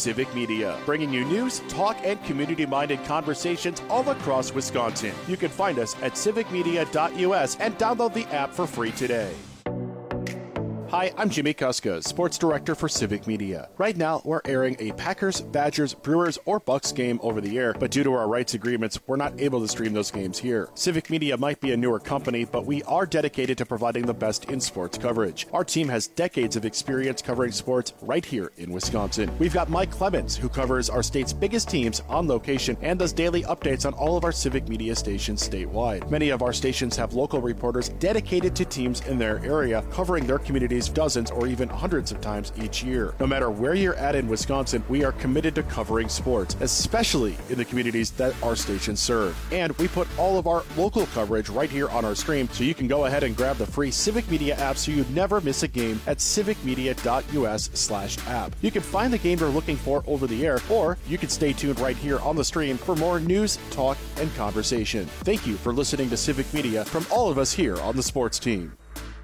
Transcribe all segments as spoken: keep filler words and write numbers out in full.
Civic Media, bringing you news, talk, and community-minded conversations all across Wisconsin. You can find us at civic media dot U S and download the app for free today. Hi, I'm Jimmy Kuska, Sports Director for Civic Media. Right now, we're airing a Packers, Badgers, Brewers, or Bucks game over the air, but due to our rights agreements, we're not able to stream those games here. Civic Media might be a newer company, but we are dedicated to providing the best in sports coverage. Our team has decades of experience covering sports right here in Wisconsin. We've got Mike Clemens, who covers our state's biggest teams on location and does daily updates on all of our Civic Media stations statewide. Many of our stations have local reporters dedicated to teams in their area, covering their communities dozens or even hundreds of times each year. No matter where you're at in Wisconsin, we are committed to covering sports, especially in the communities that our stations serve. And we put all of our local coverage right here on our stream, so you can go ahead and grab the free Civic Media app so you never miss a game at civic media dot U S slash app. You can find the game you're looking for over the air, or you can stay tuned right here on the stream for more news, talk, and conversation. Thank you for listening to Civic Media from all of us here on the sports team.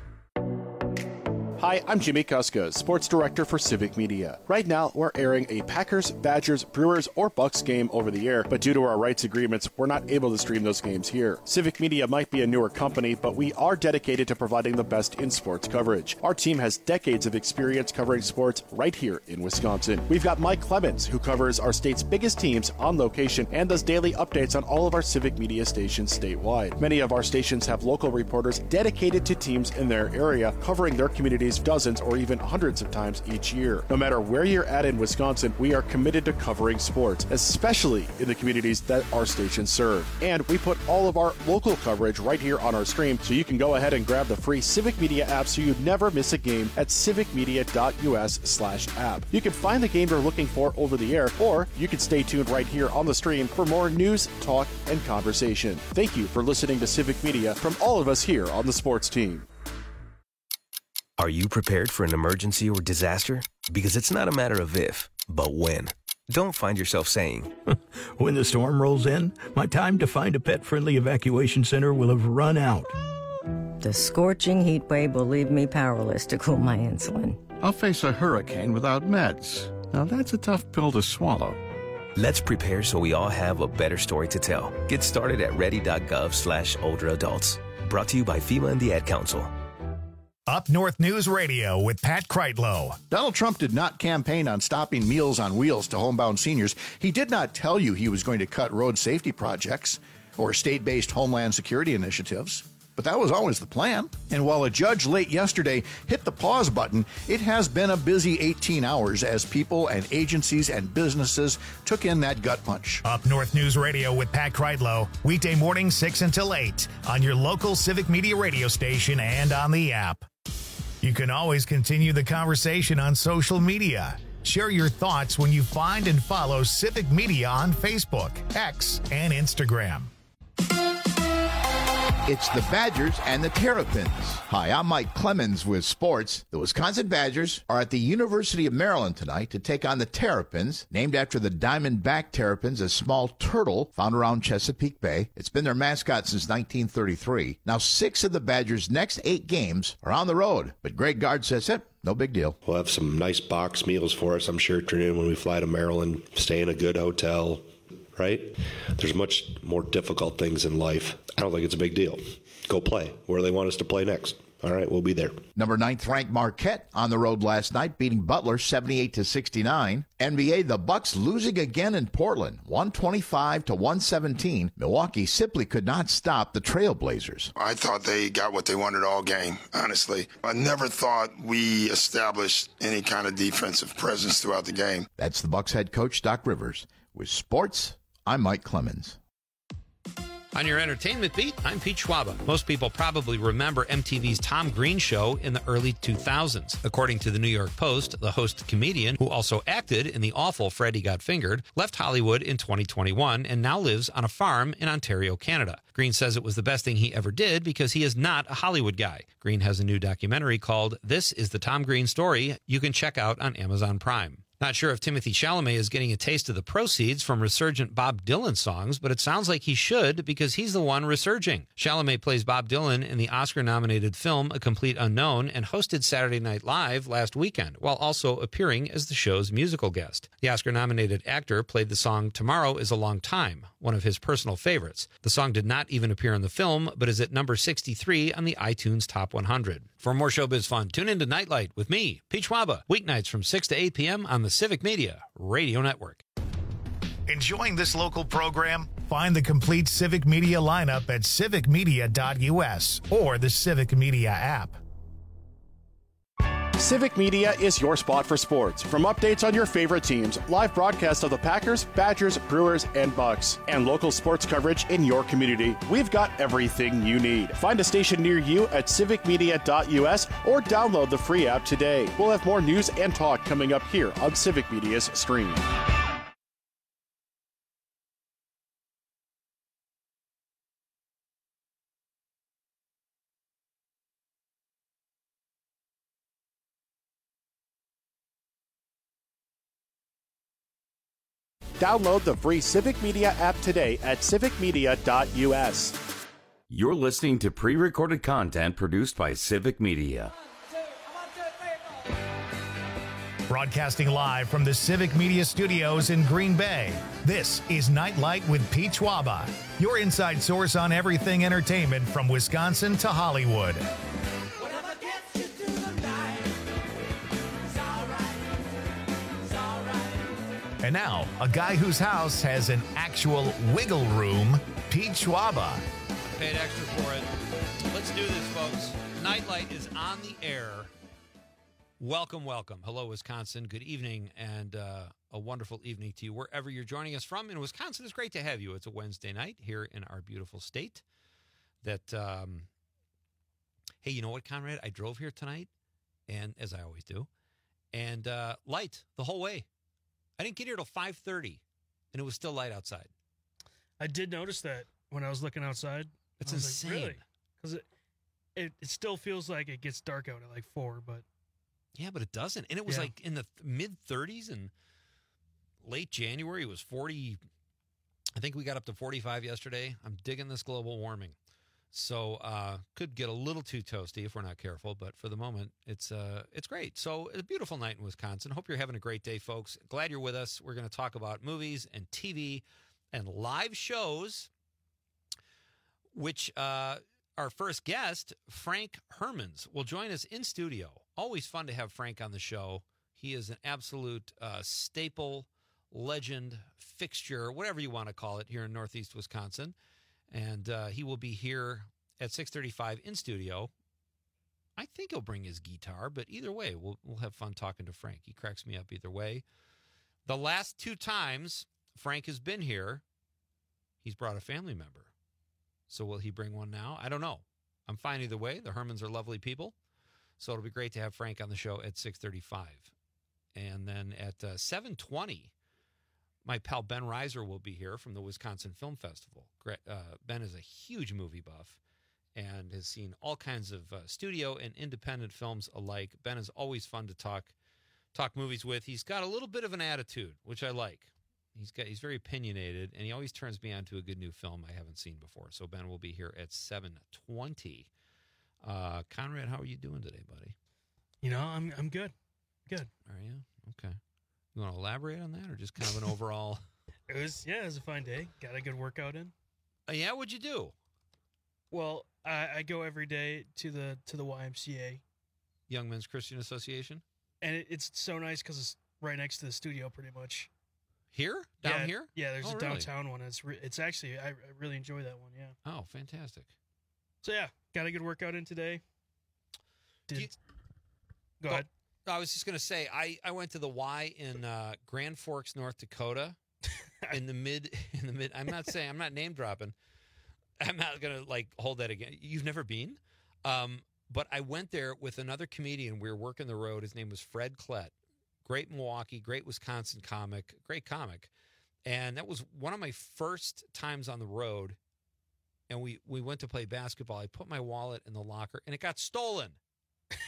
Hi, I'm Jimmy Kuska, Sports Director for Civic Media. Right now, we're airing a Packers, Badgers, Brewers, or Bucks game over the air, but due to our rights agreements, we're not able to stream those games here. Civic Media might be a newer company, but we are dedicated to providing the best in sports coverage. Our team has decades of experience covering sports right here in Wisconsin. We've got Mike Clemens, who covers our state's biggest teams on location and does daily updates on all of our Civic Media stations statewide. Many of our stations have local reporters dedicated to teams in their area, covering their communities dozens or even hundreds of times each year. No matter where you're at in Wisconsin, we are committed to covering sports, especially in the communities that our stations serve. And we put all of our local coverage right here on our stream, so you can go ahead and grab the free Civic Media app so you never miss a game at civic media dot U S slash app. You can find the game you're looking for over the air, or you can stay tuned right here on the stream for more news, talk, and conversation. Thank you for listening to Civic Media from all of us here on the sports team. Are you prepared for an emergency or disaster? Because it's not a matter of if, but when. Don't find yourself saying, when the storm rolls in, my time to find a pet-friendly evacuation center will have run out. The scorching heat wave will leave me powerless to cool my insulin. I'll face a hurricane without meds. Now that's a tough pill to swallow. Let's prepare so we all have a better story to tell. Get started at ready.gov slash older adults. Brought to you by FEMA and the Ad Council. Up North News Radio with Pat Kreitlow. Donald Trump did not campaign on stopping Meals on Wheels to homebound seniors. He did not tell you he was going to cut road safety projects or state-based homeland security initiatives. But that was always the plan. And while a judge late yesterday hit the pause button, it has been a busy eighteen hours as people and agencies and businesses took in that gut punch. Up North News Radio with Pat Kreitlow, weekday morning six until eight on your local Civic Media radio station and on the app. You can always continue the conversation on social media. Share your thoughts when you find and follow Civic Media on Facebook, X, and Instagram. It's the Badgers and the Terrapins. Hi, I'm Mike Clemens with sports. The Wisconsin Badgers are at the University of Maryland tonight to take on the Terrapins, named after the diamondback terrapins, a small turtle found around Chesapeake Bay. It's been their mascot since nineteen thirty-three. Now, six of the Badgers' next eight games are on the road, but Greg Gard says it. No big deal. We'll have some nice box meals for us, I'm sure, turn in when we fly to Maryland, stay in a good hotel. Right? There's much more difficult things in life. I don't think it's a big deal. Go play where they want us to play next. All right, we'll be there. Number ninth ranked Marquette on the road last night, beating Butler seventy-eight to sixty-nine. N B A, the Bucks losing again in Portland, one twenty-five to one seventeen. Milwaukee simply could not stop the Trailblazers. I thought they got what they wanted all game, honestly. I never thought we established any kind of defensive presence throughout the game. That's the Bucks head coach, Doc Rivers. With sports, I'm Mike Clemens. On your entertainment beat, I'm Pete Schwaba. Most people probably remember M T V's Tom Green show in the early two thousands. According to the New York Post, the host comedian, who also acted in the awful Freddy Got Fingered, left Hollywood in twenty twenty-one and now lives on a farm in Ontario, Canada. Green says it was the best thing he ever did because he is not a Hollywood guy. Green has a new documentary called This is the Tom Green Story you can check out on Amazon Prime. Not sure if Timothy Chalamet is getting a taste of the proceeds from resurgent Bob Dylan songs, but it sounds like he should because he's the one resurging. Chalamet plays Bob Dylan in the Oscar-nominated film A Complete Unknown and hosted Saturday Night Live last weekend, while also appearing as the show's musical guest. The Oscar-nominated actor played the song Tomorrow is a Long Time, one of his personal favorites. The song did not even appear in the film, but is at number sixty-three on the iTunes Top one hundred. For more showbiz fun, tune in to Nightlight with me, Pete Schwaba, weeknights from six to eight p.m. on the Civic Media Radio Network. Enjoying this local program? Find the complete Civic Media lineup at civic media dot u s or the Civic Media app. Civic Media is your spot for sports. From updates on your favorite teams, live broadcasts of the Packers, Badgers, Brewers, and Bucks, and local sports coverage in your community, we've got everything you need. Find a station near you at civic media dot u s or download the free app today. We'll have more news and talk coming up here on Civic Media's stream. Download the free Civic Media app today at civic media dot u s. You're listening to pre-recorded content produced by Civic Media. Broadcasting live from the Civic Media Studios in Green Bay, this is Nightlight with Pete Schwaba, your inside source on everything entertainment from Wisconsin to Hollywood. And now, a guy whose house has an actual wiggle room, Pete Schwaba. Paid extra for it. Let's do this, folks. Nightlight is on the air. Welcome, welcome. Hello, Wisconsin. Good evening, and uh, a wonderful evening to you wherever you're joining us from. In Wisconsin, it's great to have you. It's a Wednesday night here in our beautiful state. That, um, hey, you know what, Conrad? I drove here tonight, and as I always do, and uh, light the whole way. I didn't get here till five thirty, and it was still light outside. I did notice that when I was looking outside. It's I was insane. Like, really? Because it, it it still feels like it gets dark out at like four, but yeah, but it doesn't. And it was yeah. like in the mid thirties, and late January it was forty. I think we got up to forty-five yesterday. I'm digging this global warming. So uh, could get a little too toasty if we're not careful, but for the moment, it's uh, it's great. So it's a beautiful night in Wisconsin. Hope you're having a great day, folks. Glad you're with us. We're going to talk about movies and T V and live shows, which uh, our first guest, Frank Hermans, will join us in studio. Always fun to have Frank on the show. He is an absolute uh, staple, legend, fixture, whatever you want to call it, here in Northeast Wisconsin. And uh, he will be here at six thirty-five in studio. I think he'll bring his guitar, but either way, we'll we'll have fun talking to Frank. He cracks me up either way. The last two times Frank has been here, he's brought a family member. So will he bring one now? I don't know. I'm fine either way. The Hermans are lovely people. So it'll be great to have Frank on the show at six thirty-five. And then at uh, seven twenty, my pal Ben Reiser will be here from the Wisconsin Film Festival. Uh, Ben is a huge movie buff and has seen all kinds of uh, studio and independent films alike. Ben is always fun to talk talk movies with. He's got a little bit of an attitude, which I like. He's got he's very opinionated, and he always turns me on to a good new film I haven't seen before. So Ben will be here at seven twenty. Uh, Conrad, how are you doing today, buddy? You know, I'm I'm good. Good. Are you? Okay. You want to elaborate on that, or just kind of an overall? It was yeah, it was a fine day. Got a good workout in. Uh, yeah, what'd you do? Well, I, I go every day to the to the Y M C A, Young Men's Christian Association, and it, it's so nice because it's right next to the studio, pretty much. Here, down yeah, here, yeah. There's oh, a really? downtown one. It's re- it's actually I, I really enjoy that one. Yeah. Oh, fantastic. So yeah, got a good workout in today. Did you, go oh. ahead. I was just going to say, I, I went to the Y in uh, Grand Forks, North Dakota, in the mid in the mid. I'm not saying I'm not name dropping. I'm not going to like hold that again. You've never been, um, but I went there with another comedian. We were working the road. His name was Fred Klett. Great Milwaukee, great Wisconsin comic, great comic, and that was one of my first times on the road. And we we went to play basketball. I put my wallet in the locker, and it got stolen.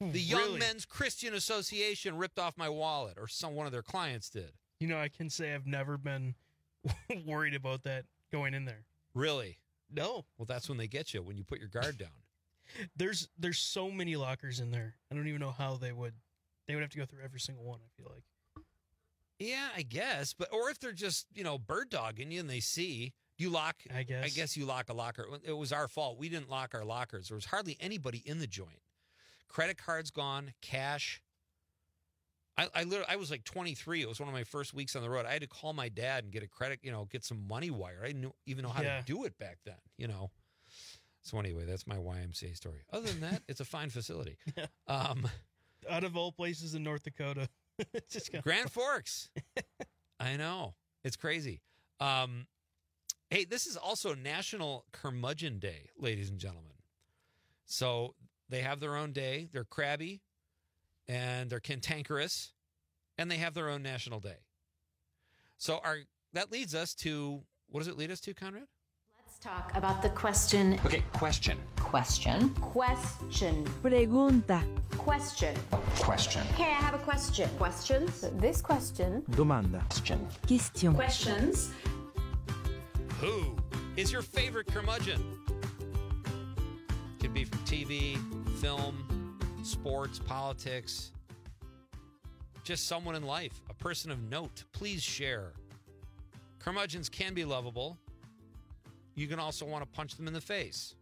The Young Really? Men's Christian Association ripped off my wallet, or some one of their clients did. You know, I can say I've never been worried about that going in there. Really? No. Well, that's when they get you, when you put your guard down. There's there's so many lockers in there. I don't even know how they would they would have to go through every single one, I feel like. Yeah, I guess. But or if they're just, you know, bird dogging you and they see you lock, I guess. I guess you lock a locker. It was our fault. We didn't lock our lockers. There was hardly anybody in the joint. Credit cards gone, cash. I, I literally, I was like twenty-three. It was one of my first weeks on the road. I had to call my dad and get a credit, you know, get some money wired. I didn't even know how Yeah. to do it back then, you know. So anyway, that's my Y M C A story. Other than that, it's a fine facility. Yeah. Um, Out of all places in North Dakota. It's just kinda Grand Forks. I know. It's crazy. Um, hey, this is also National Curmudgeon Day, ladies and gentlemen. So they have their own day. They're crabby and they're cantankerous, and they have their own national day. So our that leads us to, what does it lead us to, Conrad? Let's talk about the question. Okay, question. Question. Question. Pregunta. Question. Question. Okay, I have a question. Questions? This question. Domanda. Question. Question. Questions. Who is your favorite curmudgeon? Could be from T V, film, sports, politics. Just someone in life, a person of note. Please share. Curmudgeons can be lovable. You can also want to punch them in the face.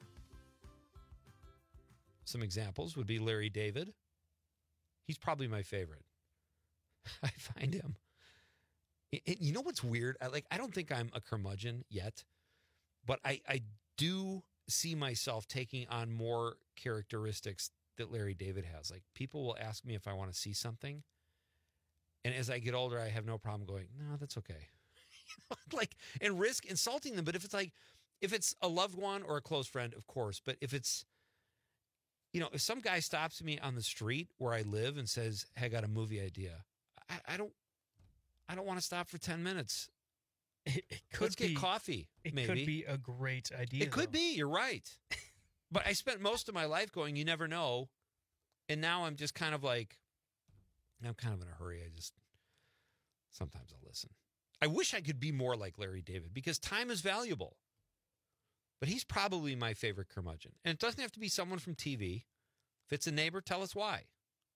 Some examples would be Larry David. He's probably my favorite. I find him. It, it- you know what's weird? I like. I don't think I'm a curmudgeon yet, but I, I do see myself taking on more characteristics that Larry David has. Like, people will ask me if I want to see something, and as I get older, I have no problem going, no, that's okay. Like, and risk insulting them. But if it's like, if it's a loved one or a close friend, of course. But if it's, you know, if some guy stops me on the street where I live and says, hey, I got a movie idea, I, I don't, I don't want to stop for ten minutes. It, it could Let's be, get coffee. It maybe. could be a great idea. It could though. be. You're right. But I spent most of my life going, you never know. And now I'm just kind of like, I'm kind of in a hurry. I just, sometimes I'll listen. I wish I could be more like Larry David because time is valuable. But he's probably my favorite curmudgeon. And it doesn't have to be someone from T V. If it's a neighbor, tell us why.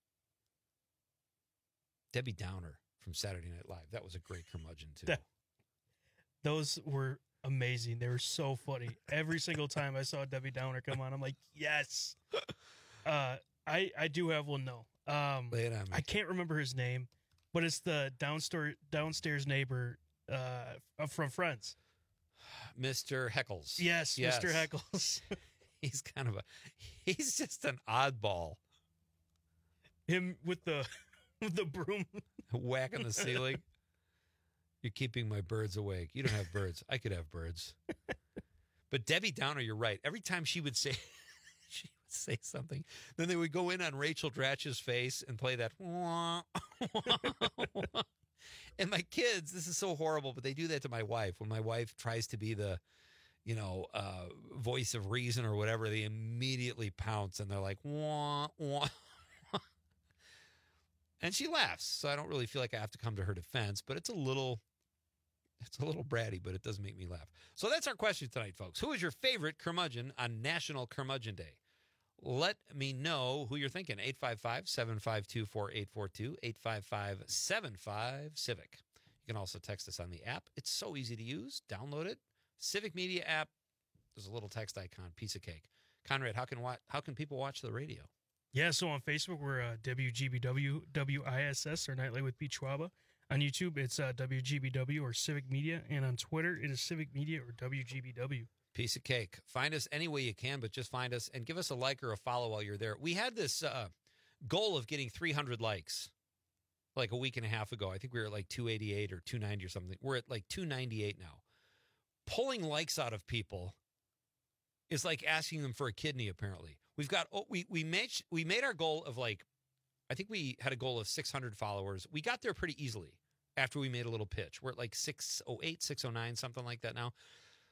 Debbie Downer from Saturday Night Live. That was a great curmudgeon, too. That- those were amazing. They were so funny. Every single time I saw Debbie Downer come on, I'm like, yes. Uh, I I do have one though. Um, Lay it on me. I can't remember his name, but it's the downstairs downstairs neighbor uh, from Friends. Mister Heckles. Yes, Mister Heckles. He's kind of a, he's just an oddball. Him with the with the broom. Whacking the ceiling. You're keeping my birds awake. You don't have birds. I could have birds. But Debbie Downer, you're right. Every time she would say, she would say something, then they would go in on Rachel Dratch's face and play that. And my kids, this is so horrible, but they do that to my wife. When my wife tries to be the, you know, uh, voice of reason or whatever, they immediately pounce and they're like, wah, wah. And she laughs, so I don't really feel like I have to come to her defense, but it's a little, it's a little bratty, but it does make me laugh. So that's our question tonight, folks. Who is your favorite curmudgeon on National Curmudgeon Day? Let me know who you're thinking. eight five five, seven five two, four eight four two, eight five five, seven five, Civic. You can also text us on the app. It's so easy to use. Download it. Civic Media app. There's a little text icon, piece of cake. Conrad, how can wa- how can people watch the radio? Yeah, so on Facebook, we're uh, W G B W W I S S, or Nightly with Pete Schwaba. On YouTube, it's uh, W G B W or Civic Media. And on Twitter, it is Civic Media or W G B W. Piece of cake. Find us any way you can, but just find us and give us a like or a follow while you're there. We had this uh, goal of getting three hundred likes like a week and a half ago. I think we were at like two eighty-eight or two ninety or something. We're at like two ninety-eight now. Pulling likes out of people is like asking them for a kidney, apparently. We've got, oh, we, we, made, we made our goal of like, I think we had a goal of six hundred followers. We got there pretty easily after we made a little pitch. We're at like six oh eight, six oh nine, something like that now.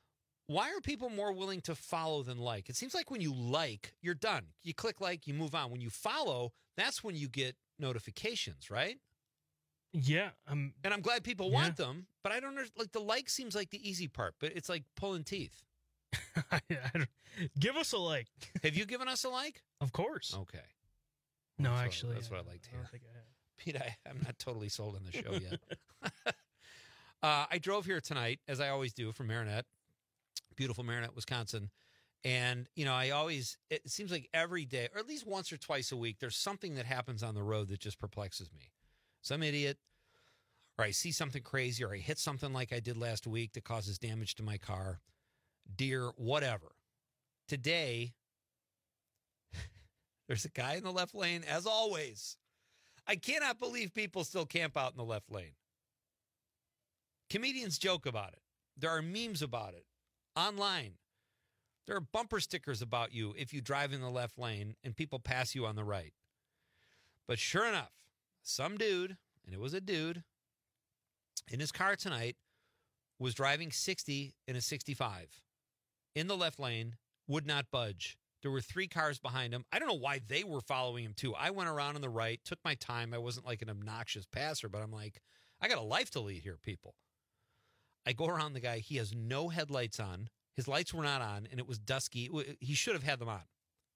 Why are people more willing to follow than like? It seems like when you like, you're done. You click like, you move on. When you follow, that's when you get notifications, right? Yeah. Um, and I'm glad people yeah. want them, but I don't know. Like the like seems like the easy part, but it's like pulling teeth. I don't, give us a like. Have you given us a like? Of course. Okay. No, that's actually. What, that's I, what I like to I hear. don't think I have. Pete, I, I'm not totally sold on the show yet. uh, I drove here tonight, as I always do, from Marinette, beautiful Marinette, Wisconsin. And, you know, I always, it seems like every day, or at least once or twice a week, there's something that happens on the road that just perplexes me. Some idiot, or I see something crazy, or I hit something like I did last week that causes damage to my car, deer, whatever. Today, there's a guy in the left lane, as always. I cannot believe people still camp out in the left lane. Comedians joke about it. There are memes about it online. There are bumper stickers about you if you drive in the left lane and people pass you on the right. But sure enough, some dude, and it was a dude, in his car tonight was driving sixty in a sixty-five in the left lane, would not budge. There were three cars behind him. I don't know why they were following him, too. I went around on the right, took my time. I wasn't like an obnoxious passer, but I'm like, I got a life to lead here, people. I go around the guy. He has no headlights on. His lights were not on, and it was dusky. He should have had them on.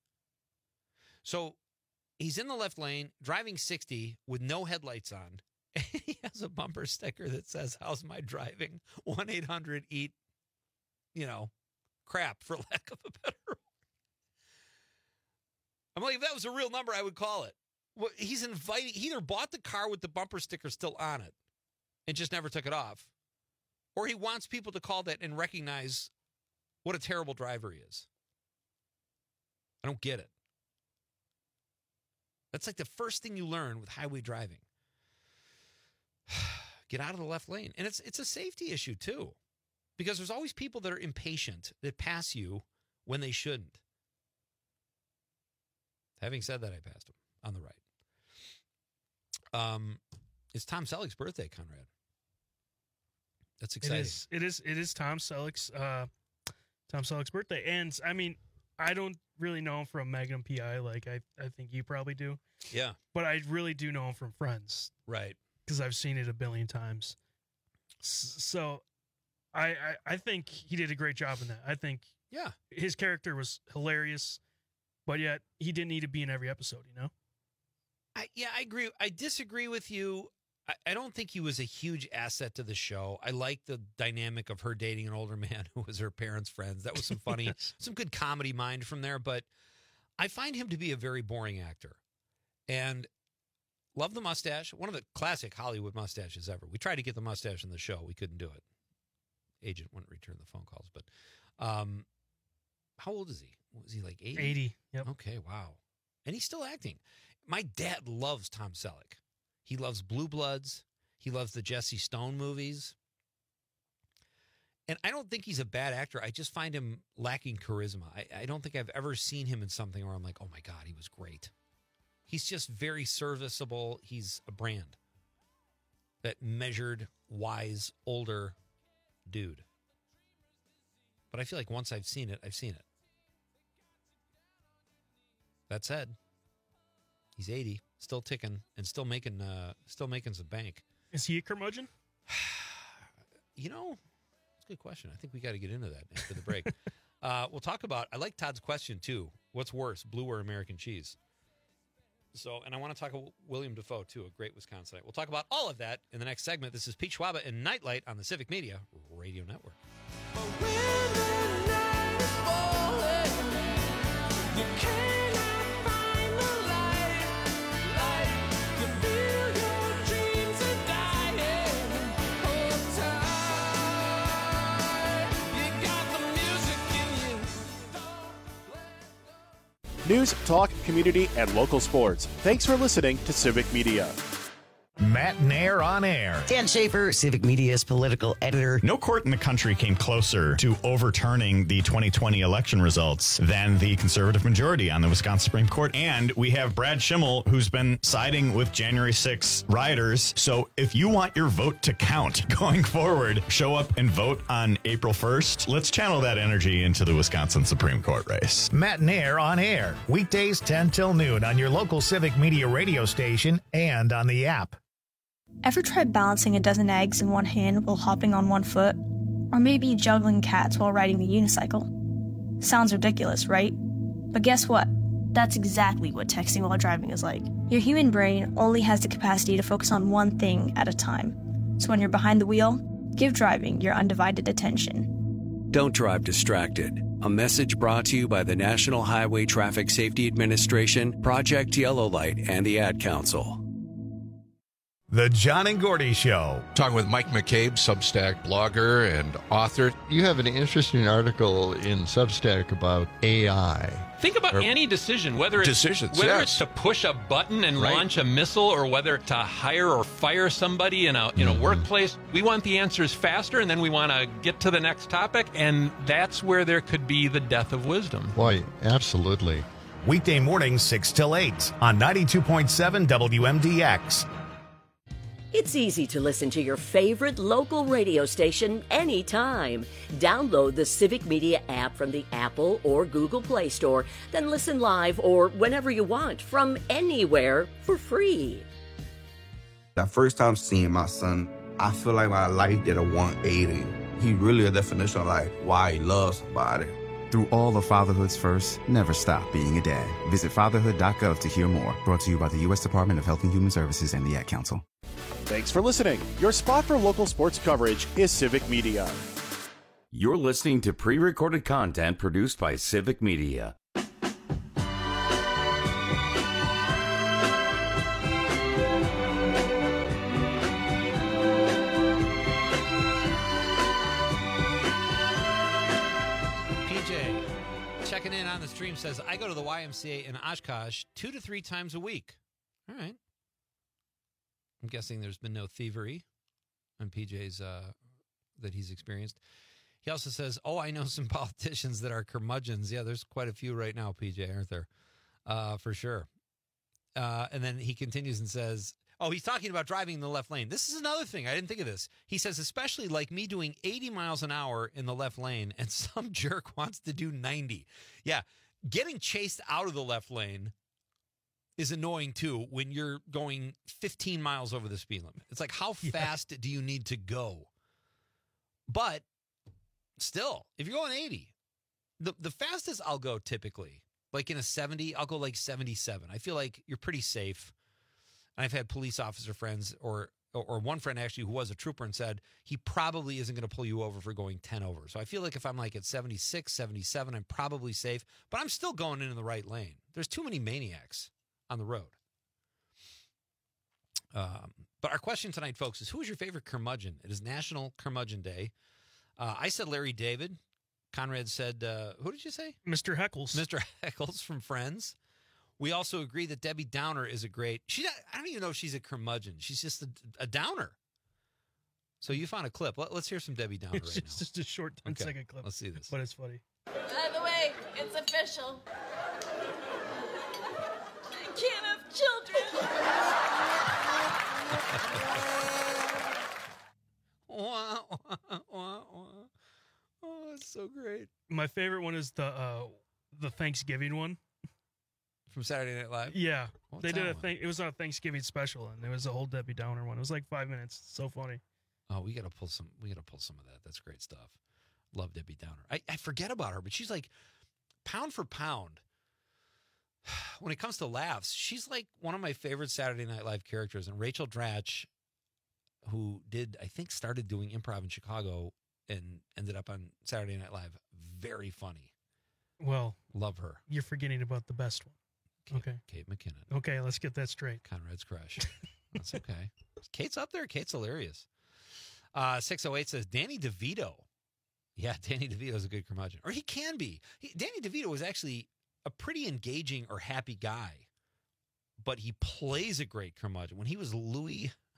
So he's in the left lane, driving sixty with no headlights on. And he has a bumper sticker that says, "How's my driving? one eight hundred eat, you know, crap, for lack of a better word." I'm like, if that was a real number, I would call it. Well, he's inviting, he either bought the car with the bumper sticker still on it and just never took it off, or he wants people to call that and recognize what a terrible driver he is. I don't get it. That's like the first thing you learn with highway driving. Get out of the left lane. And it's it's a safety issue, too, because there's always people that are impatient that pass you when they shouldn't. Having said that, I passed him on the right. Um, it's Tom Selleck's birthday, Conrad. That's exciting. It is. It is. It is Tom Selleck's uh, Tom Selleck's birthday, and I mean, I don't really know him from Magnum P I like I, I think you probably do. Yeah, but I really do know him from Friends, right? Because I've seen it a billion times. So, I, I I think he did a great job in that. I think yeah, his character was hilarious. But yet, he didn't need to be in every episode, you know? I, yeah, I agree. I disagree with you. I, I don't think he was a huge asset to the show. I like the dynamic of her dating an older man who was her parents' friends. That was some funny, yes. some good comedy mind from there. But I find him to be a very boring actor. And love the mustache. One of the classic Hollywood mustaches ever. We tried to get the mustache in the show. We couldn't do it. Agent wouldn't return the phone calls. But um, how old is he? Was he like eighty? eighty, yep. Okay, wow. And he's still acting. My dad loves Tom Selleck. He loves Blue Bloods. He loves the Jesse Stone movies. And I don't think he's a bad actor. I just find him lacking charisma. I, I don't think I've ever seen him in something where I'm like, oh my God, he was great. He's just very serviceable. He's a brand. That measured, wise, older dude. But I feel like once I've seen it, I've seen it. That said, he's eighty, still ticking, and still making uh, still making some bank. Is he a curmudgeon? You know, it's a good question. I think we got to get into that after the break. uh, we'll talk about, I like Todd's question, too. What's worse, blue or American cheese? So, and I want to talk about William Dafoe, too, a great Wisconsinite. We'll talk about all of that in the next segment. This is Pete Schwaba and Nightlight on the Civic Media Radio Network. You cannot find the light, light. You feel your dreams are dying. Hold tight. You got the music in you. News, talk, community, and local sports. Thanks for listening to Civic Media. Matt Nair on air. Dan Schaefer, Civic Media's political editor. No court in the country came closer to overturning the twenty twenty election results than the conservative majority on the Wisconsin Supreme Court. And we have Brad Schimmel, who's been siding with January sixth rioters. So if you want your vote to count going forward, show up and vote on April first. Let's channel that energy into the Wisconsin Supreme Court race. Matt Nair on air. Weekdays ten till noon on your local Civic Media radio station and on the app. Ever tried balancing a dozen eggs in one hand while hopping on one foot? Or maybe juggling cats while riding the unicycle? Sounds ridiculous, right? But guess what? That's exactly what texting while driving is like. Your human brain only has the capacity to focus on one thing at a time. So when you're behind the wheel, give driving your undivided attention. Don't drive distracted. A message brought to you by the National Highway Traffic Safety Administration, Project Yellow Light, and the Ad Council. The John and Gordy Show. Talking with Mike McCabe, Substack blogger and author. You have an interesting article in Substack about A I. Think about or any decision, whether it's, decisions, whether yes. it's to push a button and right. launch a missile, or whether to hire or fire somebody in a in a mm-hmm. workplace. We want the answers faster, and then we want to get to the next topic, and that's where there could be the death of wisdom. Why, absolutely. Weekday mornings, six till eight on ninety-two point seven W M D X. It's easy to listen to your favorite local radio station anytime. Download the Civic Media app from the Apple or Google Play Store, then listen live or whenever you want from anywhere for free. The first time seeing my son, I feel like my life did a one eighty. He really a definition of like why he loves somebody. Through all of fatherhood's first, never stop being a dad. Visit fatherhood dot gov to hear more. Brought to you by the U S Department of Health and Human Services and the Ad Council. Thanks for listening. Your spot for local sports coverage is Civic Media. You're listening to pre-recorded content produced by Civic Media. Checking in on the stream says, I go to the Y M C A in Oshkosh two to three times a week. All right. I'm guessing there's been no thievery on P J's uh, that he's experienced. He also says, oh, I know some politicians that are curmudgeons. Yeah, there's quite a few right now, P J, aren't there? Uh, for sure. Uh, and then he continues and says, oh, he's talking about driving in the left lane. This is another thing. I didn't think of this. He says, especially like me doing eighty miles an hour in the left lane and some jerk wants to do ninety. Yeah, getting chased out of the left lane is annoying too when you're going fifteen miles over the speed limit. It's like, how fast yeah. do you need to go? But still, if you're going eighty, the, the fastest I'll go typically, like in a seventy, I'll go like seventy-seven. I feel like you're pretty safe. And I've had police officer friends or or one friend actually who was a trooper and said he probably isn't going to pull you over for going ten over. So I feel like if I'm like at seventy-six, seventy-seven, I'm probably safe, but I'm still going into the right lane. There's too many maniacs on the road. Um, but our question tonight, folks, is who is your favorite curmudgeon? It is National Curmudgeon Day. Uh, I said Larry David. Conrad said, uh, who did you say? Mister Heckles. Mister Heckles from Friends. We also agree that Debbie Downer is a great, she, I don't even know if she's a curmudgeon. She's just a, a downer. So you found a clip. Let, let's hear some Debbie Downer it's right just, now. just a short ten okay, second clip. Let's see this. But it's funny. By the way, it's official. I can't have children. Wah, wah, wah, wah. Oh, that's so great. My favorite one is the uh, the Thanksgiving one. From Saturday Night Live? Yeah. What's they did a one? thing. It was a Thanksgiving special, and there was a whole Debbie Downer one. It was like five minutes. So funny. Oh, we got to pull some, we got to pull some of that. That's great stuff. Love Debbie Downer. I, I forget about her, but she's like, pound for pound, when it comes to laughs, she's like one of my favorite Saturday Night Live characters. And Rachel Dratch, who did, I think, started doing improv in Chicago and ended up on Saturday Night Live, very funny. Well, love her. You're forgetting about the best one. Kate, okay. Kate McKinnon. Okay, let's get that straight. Conrad's crush. That's okay. Kate's up there. Kate's hilarious. Uh, six oh eight says, Danny DeVito. Yeah, Danny DeVito is a good curmudgeon. Or he can be. He, Danny DeVito was actually a pretty engaging or happy guy, but he plays a great curmudgeon. When he was Louis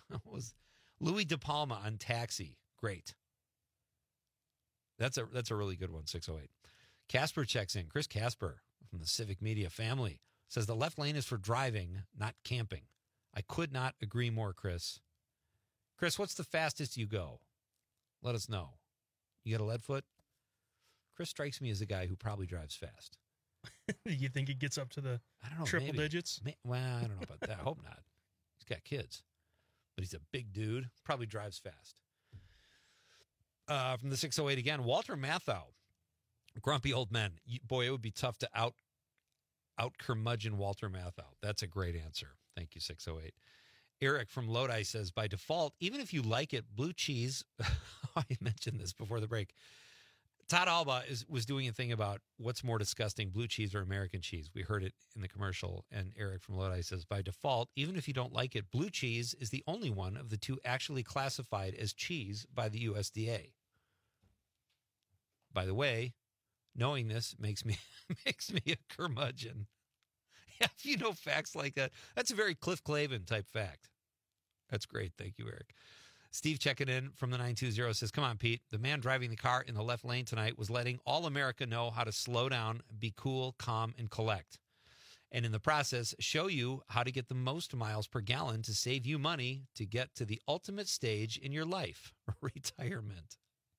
was Louis De Palma on Taxi. Great. That's a that's a really good one, six oh eight. Casper checks in. Chris Casper from the Civic Media family says the left lane is for driving, not camping. I could not agree more, Chris. Chris, what's the fastest you go? Let us know. You got a lead foot? Chris strikes me as a guy who probably drives fast. You think he gets up to the I don't know, triple maybe. digits? May, well, I don't know about that. I hope not. He's got kids. But he's a big dude. Probably drives fast. Uh, from the six oh eight again, Walter Matthau. Grumpy old men. You, boy, it would be tough to out out curmudgeon Walter Matthau. That's a great answer. Thank you, six oh eight. Eric from Lodi says, by default, even if you like it, blue cheese. I mentioned this before the break. Todd Alba is, was doing a thing about what's more disgusting, blue cheese or American cheese. We heard it in the commercial, and Eric from Lodi says, by default, even if you don't like it, blue cheese is the only one of the two actually classified as cheese by the U S D A. By the way, knowing this makes me makes me a curmudgeon. Yeah, if you know facts like that, that's a very Cliff Clavin type fact. That's great. Thank you, Eric. Steve checking in from the nine two zero says, come on, Pete. The man driving the car in the left lane tonight was letting all America know how to slow down, be cool, calm, and collect. And in the process, show you how to get the most miles per gallon to save you money to get to the ultimate stage in your life, retirement.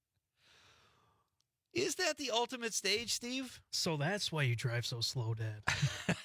Is that the ultimate stage, Steve? So that's why you drive so slow, Dad.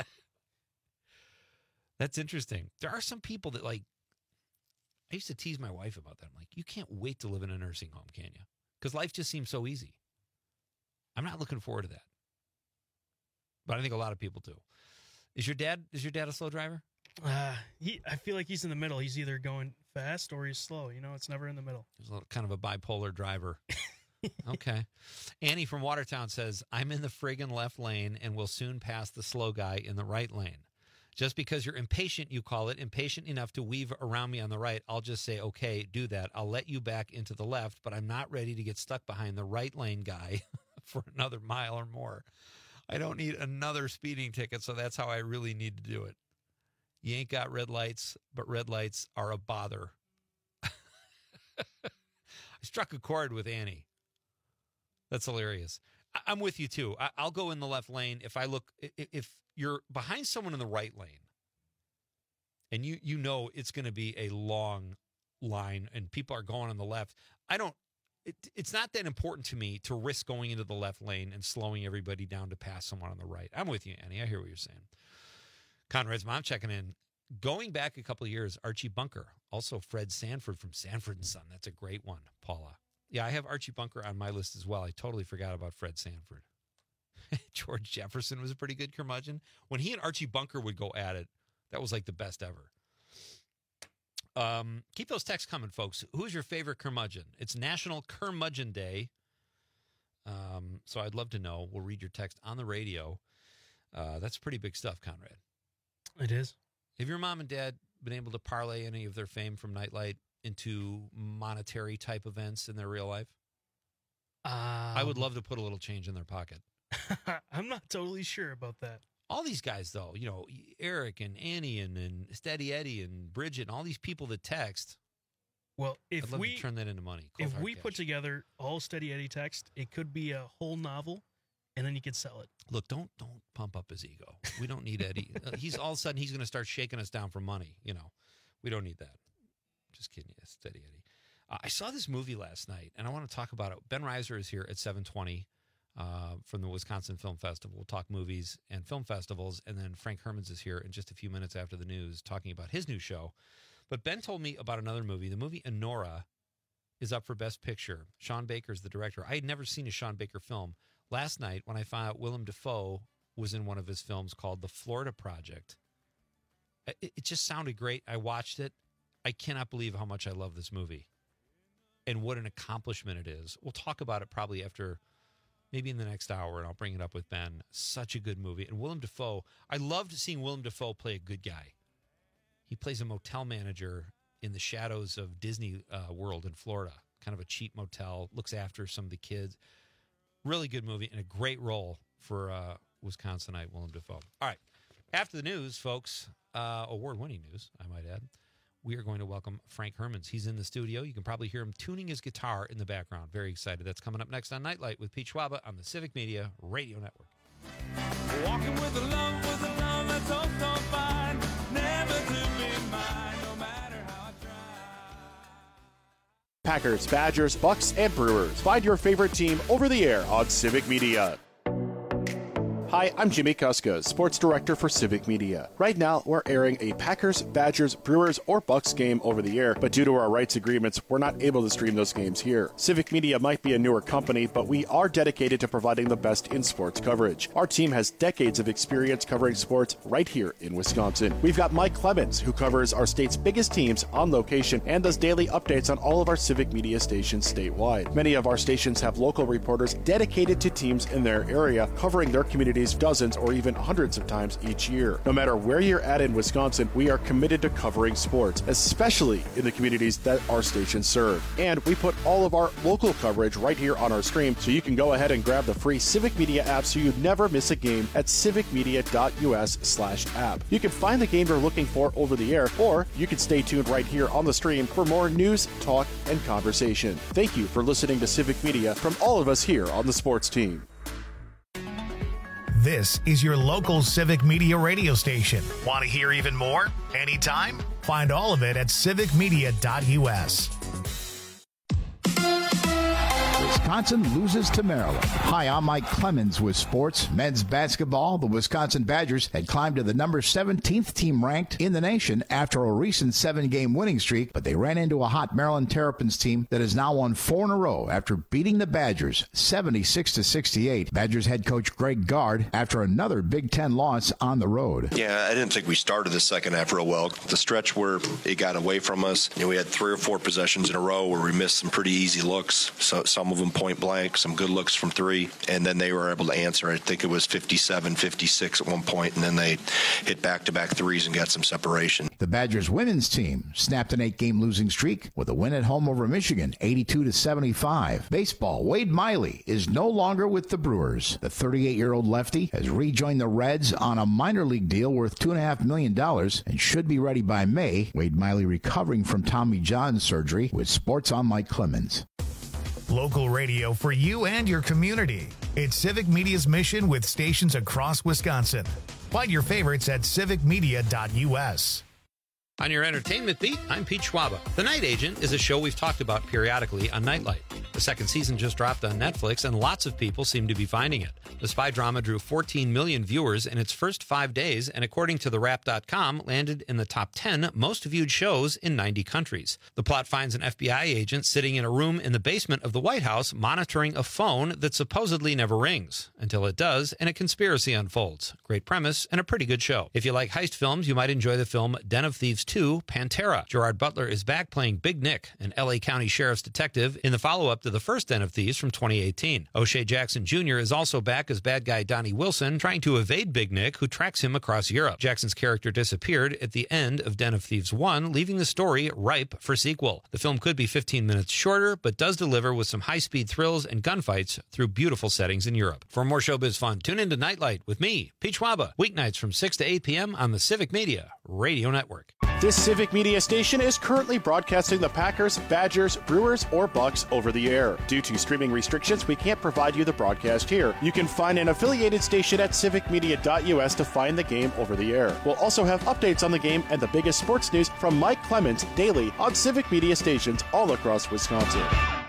That's interesting. There are some people that, like, I used to tease my wife about that. I'm like, you can't wait to live in a nursing home, can you? Because life just seems so easy. I'm not looking forward to that. But I think a lot of people do. Is your dad, is your dad a slow driver? Uh, he, I feel like he's in the middle. He's either going fast or he's slow. You know, it's never in the middle. He's a little, kind of a bipolar driver. Okay. Annie from Watertown says, I'm in the friggin' left lane and will soon pass the slow guy in the right lane. Just because you're impatient, you call it, impatient enough to weave around me on the right, I'll just say, okay, do that. I'll let you back into the left, but I'm not ready to get stuck behind the right lane guy for another mile or more. I don't need another speeding ticket, so that's how I really need to do it. You ain't got red lights, but red lights are a bother. I struck a chord with Annie. That's hilarious. I- I'm with you, too. I- I'll go in the left lane if I look, if you're behind someone in the right lane and you, you know it's going to be a long line and people are going on the left, I don't, it, it's not that important to me to risk going into the left lane and slowing everybody down to pass someone on the right. I'm with you, Annie. I hear what you're saying. Conrad's mom checking in. Going back a couple of years, Archie Bunker, also Fred Sanford from Sanford and Son. That's a great one, Paula. Yeah, I have Archie Bunker on my list as well. I totally forgot about Fred Sanford. George Jefferson was a pretty good curmudgeon. When he and Archie Bunker would go at it, that was like the best ever. Um, keep those texts coming, folks. Who's your favorite curmudgeon? It's National Curmudgeon Day. Um, so I'd love to know. We'll read your text on the radio. Uh, that's pretty big stuff, Conrad. It is. Have your mom and dad been able to parlay any of their fame from Nightlight into monetary type events in their real life? Um, I would love to put a little change in their pocket. I'm not totally sure about that. All these guys, though, you know, Eric and Annie and, and Steady Eddie and Bridget and all these people that text. Well, if I'd love we to turn that into money. If Cold we hard put cash. together all Steady Eddie text, it could be a whole novel, and then you could sell it. Look, don't don't pump up his ego. We don't need Eddie. Uh, he's all of a sudden he's going to start shaking us down for money. You know, we don't need that. Just kidding you, Steady Eddie. Uh, I saw this movie last night, and I want to talk about it. Ben Reiser is here at seven twenty uh, from the Wisconsin Film Festival. We'll talk movies and film festivals, and then Frank Hermans is here in just a few minutes after the news talking about his new show. But Ben told me about another movie. The movie Anora is up for Best Picture. Sean Baker's the director. I had never seen a Sean Baker film. Last night, when I found out Willem Dafoe was in one of his films called The Florida Project, it, it just sounded great. I watched it. I cannot believe how much I love this movie and what an accomplishment it is. We'll talk about it probably after, maybe in the next hour, and I'll bring it up with Ben. Such a good movie. And Willem Dafoe, I loved seeing Willem Dafoe play a good guy. He plays a motel manager in the shadows of Disney uh, World in Florida, kind of a cheap motel, looks after some of the kids. Really good movie and a great role for uh, Wisconsinite Willem Dafoe. All right. After the news, folks, uh, award-winning news, I might add, we are going to welcome Frank Hermans. He's in the studio. You can probably hear him tuning his guitar in the background. Very excited. That's coming up next on Nightlight with Pete Schwaba on the Civic Media Radio Network. Walking with a love, with a love that's so, so fine, never to be mine, no matter how I try. Packers, Badgers, Bucks, and Brewers. Find your favorite team over the air on Civic Media. Hi, I'm Jimmy Kuska, Sports Director for Civic Media. Right now, we're airing a Packers, Badgers, Brewers, or Bucks game over the air, but due to our rights agreements, we're not able to stream those games here. Civic Media might be a newer company, but we are dedicated to providing the best in sports coverage. Our team has decades of experience covering sports right here in Wisconsin. We've got Mike Clemens, who covers our state's biggest teams on location and does daily updates on all of our Civic Media stations statewide. Many of our stations have local reporters dedicated to teams in their area, covering their communities dozens or even hundreds of times each year. No matter where you're at in Wisconsin, we are committed to covering sports, especially in the communities that our stations serve. And we put all of our local coverage right here on our stream, so you can go ahead and grab the free Civic Media app so you never miss a game at civicmedia.us slash app. You can find the game you're looking for over the air, or you can stay tuned right here on the stream for more news, talk, and conversation. Thank you for listening to Civic Media from all of us here on the sports team. This is your local Civic Media radio station. Want to hear even more? Anytime? Find all of it at civic media dot u s. Wisconsin loses to Maryland. Hi, I'm Mike Clemens with sports. Men's basketball, the Wisconsin Badgers had climbed to the number seventeenth team ranked in the nation after a recent seven-game winning streak, but they ran into a hot Maryland Terrapins team that has now won four in a row after beating the Badgers seventy-six to sixty-eight. Badgers head coach Greg Gard after another Big Ten loss on the road. Yeah, I didn't think we started the second half real well. The stretch where it got away from us, you know, we had three or four possessions in a row where we missed some pretty easy looks, so some of them point blank, some good looks from three, and then they were able to answer. I think it was fifty-seven fifty-six at one point, and then they hit back-to-back threes and got some separation. The Badgers women's team snapped an eight-game losing streak with a win at home over Michigan, eighty-two to seventy-five. Baseball, Wade Miley is no longer with the Brewers. The thirty-eight-year-old lefty has rejoined the Reds on a minor league deal worth two point five million dollars and should be ready by May. Wade Miley recovering from Tommy John surgery. With sports, I'm Mike Clemens. Local radio for you and your community. It's Civic Media's mission with stations across Wisconsin. Find your favorites at civic media dot u s. On your entertainment beat, I'm Pete Schwaba. The Night Agent is a show we've talked about periodically on Nightlight. The second season just dropped on Netflix, and lots of people seem to be finding it. The spy drama drew fourteen million viewers in its first five days, and according to the wrap dot com, landed in the top ten most viewed shows in ninety countries. The plot finds an F B I agent sitting in a room in the basement of the White House monitoring a phone that supposedly never rings, until it does, and a conspiracy unfolds. Great premise and a pretty good show. If you like heist films, you might enjoy the film Den of Thieves two, Pantera. Gerard Butler is back playing Big Nick, an L A County Sheriff's detective, in the follow-up to the first Den of Thieves from twenty eighteen. O'Shea Jackson Junior is also back as bad guy Donnie Wilson, trying to evade Big Nick, who tracks him across Europe. Jackson's character disappeared at the end of Den of Thieves one, leaving the story ripe for sequel. The film could be fifteen minutes shorter, but does deliver with some high-speed thrills and gunfights through beautiful settings in Europe. For more showbiz fun, tune in to Nightlight with me, Pete Schwaba, weeknights from six to eight p.m. on the Civic Media Radio Network. This Civic Media station is currently broadcasting the Packers, Badgers, Brewers, or Bucks over the air. Due to streaming restrictions, we can't provide you the broadcast here. You can find an affiliated station at civic media dot u s to find the game over the air. We'll also have updates on the game and the biggest sports news from Mike Clemens daily on Civic Media stations all across Wisconsin.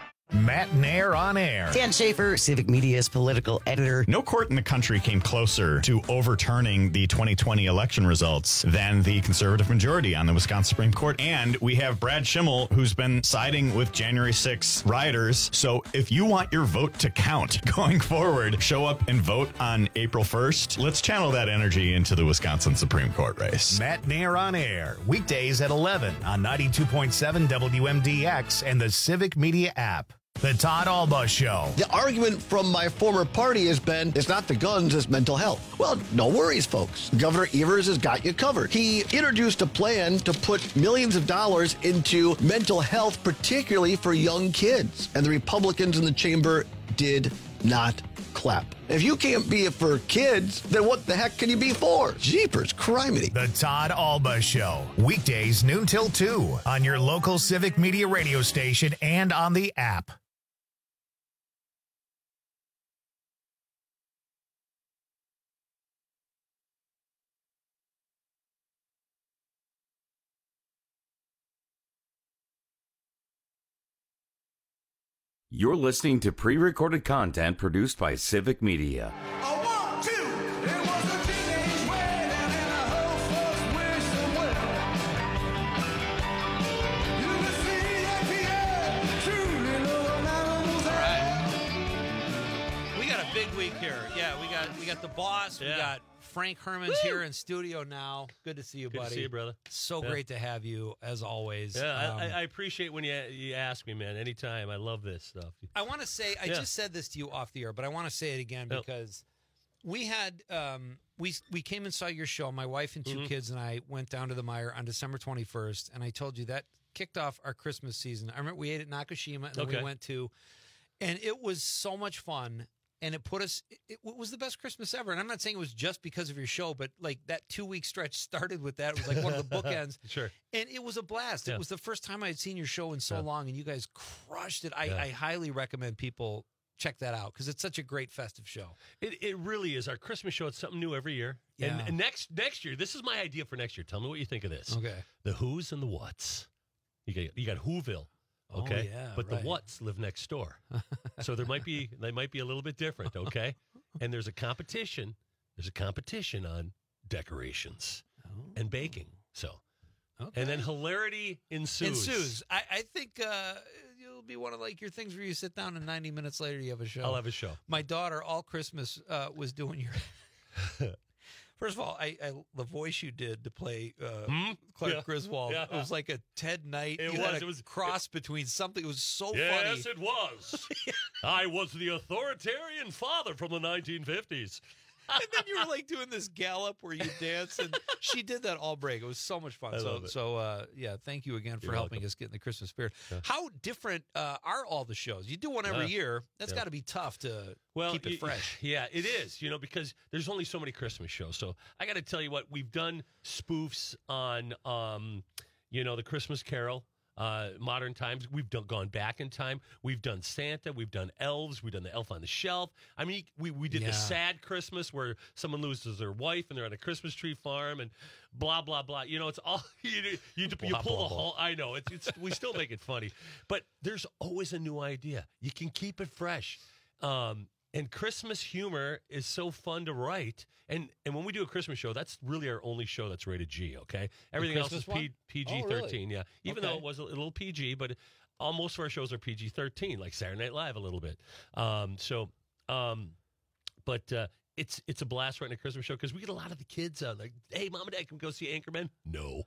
Matt Nair on air. Dan Schaefer, Civic Media's political editor. No court in the country came closer to overturning the twenty twenty election results than the conservative majority on the Wisconsin Supreme Court. And we have Brad Schimmel, who's been siding with January sixth rioters. So if you want your vote to count going forward, show up and vote on April first. Let's channel that energy into the Wisconsin Supreme Court race. Matt Nair on air. Weekdays at eleven on ninety-two point seven W M D X and the Civic Media app. The Todd Alba Show. The argument from my former party has been, it's not the guns, it's mental health. Well, no worries, folks. Governor Evers has got you covered. He introduced a plan to put millions of dollars into mental health, particularly for young kids. And the Republicans in the chamber did not clap. If you can't be it for kids, then what the heck can you be for? Jeepers criminy. The Todd Alba Show, weekdays noon till two on your local Civic Media radio station and on the app. You're listening to pre-recorded content produced by Civic Media. We got the boss. Yeah. We got Frank Herman's Woo! here in studio now. Good to see you, Good buddy. to see you, brother. So Yeah. great to have you, as always. Yeah, Um, I, I appreciate when you you ask me, man. Anytime. I love this stuff. I want to say, I Yeah. just said this to you off the air, but I want to say it again Yep. because we had, um, we we came and saw your show. My wife and two Mhm. kids and I went down to the Meijer on December twenty-first, and I told you that kicked off our Christmas season. I remember we ate at Nakashima, and then Okay. we went to, and it was so much fun. And it put us, it, it was the best Christmas ever. And I'm not saying it was just because of your show, but like that two week stretch started with that. It was like one of the bookends. Sure. And it was a blast. Yeah. It was the first time I had seen your show in so Yeah. long, and you guys crushed it. I, Yeah. I highly recommend people check that out because it's such a great festive show. It it really is. Our Christmas show, it's something new every year. Yeah. And, and next next year, this is my idea for next year. Tell me what you think of this. Okay. The who's and the what's. You got you got Whoville. Oh, Okay. yeah, but right. the what's live next door. So there might be they might be a little bit different, okay? And there's a competition. There's a competition on decorations and baking. So Okay. and then hilarity ensues. Ensues. I, I think uh, it'll be one of like your things where you sit down and ninety minutes later you have a show. I'll have a show. My daughter all Christmas uh, was doing your. First of all, I, I the voice you did to play uh, Hmm? Clark Yeah. Griswold. Yeah. It was like a Ted Knight. It you was. Had a It was- cross between something. It was so Yes, funny. it was. I was the authoritarian father from the nineteen fifties. And then you were like doing this gallop where you dance, and she did that all break. It was so much fun. I so, love it. so uh, yeah, thank you again for You're helping welcome. us get in the Christmas spirit. How different uh, are all the shows? You do one every Uh, year. That's yeah. got to be tough to Well, keep it y- fresh. Yeah, it is, you know, because there's only so many Christmas shows. So I got to tell you what, we've done spoofs on, um, you know, the Christmas Carol, uh, modern times. We've done, gone back in time. We've done Santa. We've done elves. We've done the Elf on the Shelf. I mean, we, we did Yeah. the sad Christmas where someone loses their wife and they're on a Christmas tree farm and blah, blah, blah. You know, it's all, you, you, you Blah, pull blah, the whole, I know, it's, it's we still make it funny. But there's always a new idea. You can keep it fresh. Um, and Christmas humor is so fun to write. And and when we do a Christmas show, that's really our only show that's rated G, okay? Everything else is Christmas P, one? PG Oh, thirteen, really? yeah. Even Okay. though it was a little P G, but all, most of our shows are P G thirteen, like Saturday Night Live a little bit. Um, so, um, but uh, it's it's a blast writing a Christmas show because we get a lot of the kids out like, hey, Mom and Dad, can we go see Anchorman? No.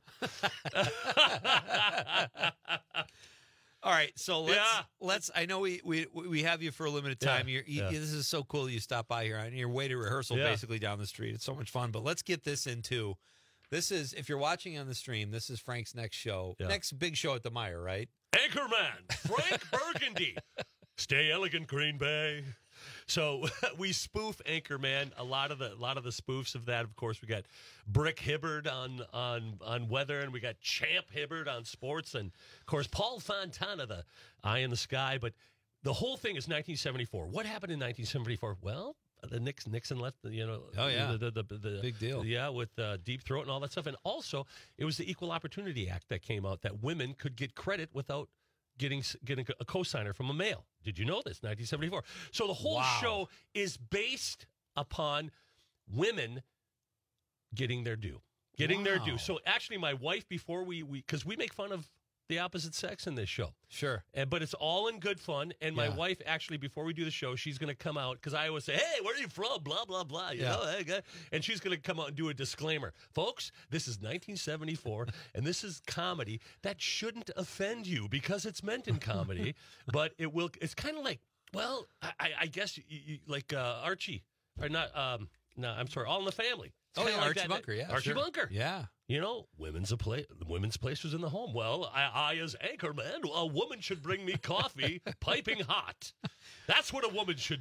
All right, so let's Yeah. let's. I know we we we have you for a limited Yeah, time. You're, you, yeah. This is so cool. You stop by here on your way to rehearsal, Yeah. basically down the street. It's so much fun. But let's get this into. This is if you're watching on the stream. This is Frank's next show, Yeah. next big show at the Meijer, right? Anchorman, Frank Burgundy. Stay elegant, Green Bay. So we spoof Anchorman. A lot of the a lot of the spoofs of that, of course, we got Brick Hibbard on on on weather, and we got Champ Hibbard on sports, and of course Paul Fontana, the Eye in the Sky. But the whole thing is nineteen seventy-four. What happened in nineteen seventy-four? Well, the Nixon, Nixon left, the, you know, Oh, yeah. the, the, the, the Big deal. yeah, with uh, Deep Throat and all that stuff, and also it was the Equal Opportunity Act that came out that women could get credit without getting getting a co-signer from a male. Did you know this? nineteen seventy-four. So the whole Wow. show is based upon women getting their due, getting their Wow. due. So actually, my wife, before we we because we make fun of the opposite sex in this show. Sure. And, but it's all in good fun. And my Yeah. wife, actually, before we do the show, she's going to come out because I always say, hey, where are you from? Blah, blah, blah. You Yeah. know, hey, guy. And she's going to come out and do a disclaimer. Folks, this is nineteen seventy-four, and this is comedy that shouldn't offend you because it's meant in comedy. But it will. It's kind of like, well, I, I- I guess you, you, like uh, Archie, or not, um, no, I'm sorry, All in the Family. It's Oh kinda yeah, like Archie that. Bunker. Yeah, Archie sure. Bunker. Yeah. You know, women's a place. The women's place was in the home. Well, I, I, as anchorman, a woman should bring me coffee, piping hot. That's what a woman should do.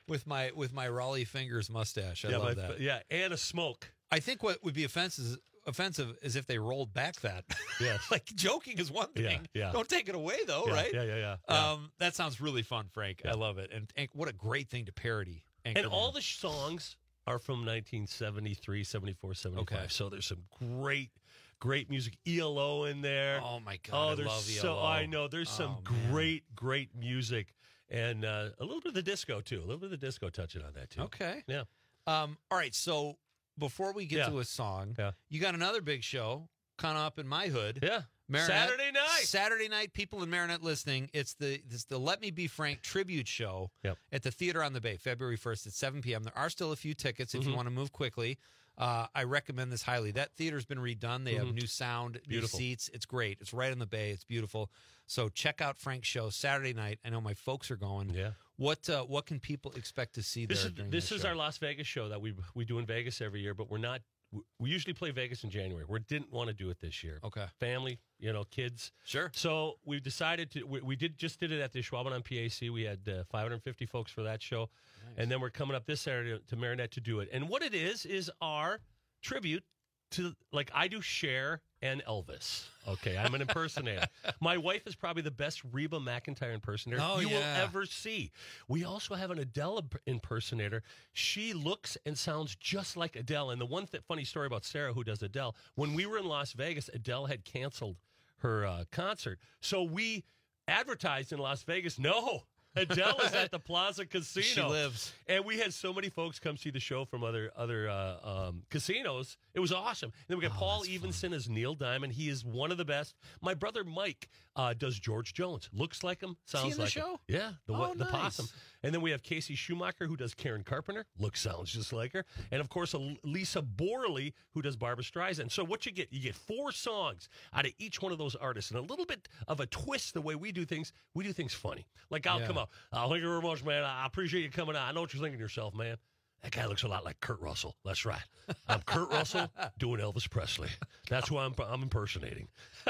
with my with my Raleigh Fingers mustache. I yeah, love my- that. Yeah, and a smoke. I think what would be offensive offensive is if they rolled back that. Yes. Like joking is one thing. Yeah, yeah. Don't take it away though, Yeah, right? yeah, yeah, yeah, yeah. Um, that sounds really fun, Frank. I love it. And, and what a great thing to parody. And Anchorman. all the songs are from nineteen seventy-three, seventy-four, seventy-five. Okay. So there's some great, great music. E L O in there. Oh, my God, Oh, I there's love so E L O. I know there's some Oh, man. great, great music, and uh, a little bit of the disco too. A little bit of the disco touching on that too. Okay. Yeah. Um, all right, so before we get Yeah. to a song, Yeah. you got another big show coming up in my hood. Yeah. Marinette. Saturday night. Saturday night, people in Marinette listening. It's the it's the Let Me Be Frank tribute show Yep. at the Theater on the Bay, February first at seven p.m. There are still a few tickets if you Mhm. want to move quickly. Uh, I recommend this highly. That theater's been redone. They have Mhm. new sound, Beautiful. new seats. It's great. It's right on the bay. It's beautiful. So check out Frank's show Saturday night. I know my folks are going. Yeah. What uh, what can people expect to see This there? is during this that is show? our Las Vegas show that we we do in Vegas every year, but we're not. we- We usually play Vegas in January. We didn't want to do it this year. Okay. Family, you know, kids. Sure. So we decided to. We, we did just did it at the Schwaben on P A C. We had uh, five hundred fifty folks for that show, and then we're coming up this Saturday to Marinette to do it. And what it is is our tribute to, like, I do Cher and Elvis. Okay, I'm an impersonator. My wife is probably the best Reba McEntire impersonator Oh, you yeah. will ever see. We also have an Adele imp- impersonator. She looks and sounds just like Adele. And the one th- funny story about Sarah, who does Adele, when we were in Las Vegas, Adele had canceled her uh, concert. So we advertised in Las Vegas, no, Adele is at the Plaza Casino. She lives. And we had so many folks come see the show from other other uh, um, casinos. It was awesome. And then we got Oh, Paul Evenson as Neil Diamond. He is one of the best. My brother Mike uh, does George Jones. Looks like him. Sounds he in the like him. show? Yeah, the Oh, the nice. possum. And then we have Casey Schumacher, who does Karen Carpenter. Looks, sounds just like her. And of course, a Lisa Borley, who does Barbra Streisand. So what you get, you get four songs out of each one of those artists, and a little bit of a twist the way we do things. We do things funny. Like I'll Yeah. come out. Oh, thank you very much, man. I appreciate you coming out. I know what you're thinking to yourself, man. That guy looks a lot like Kurt Russell. That's right. I'm Kurt Russell doing Elvis Presley. That's who I'm, I'm impersonating.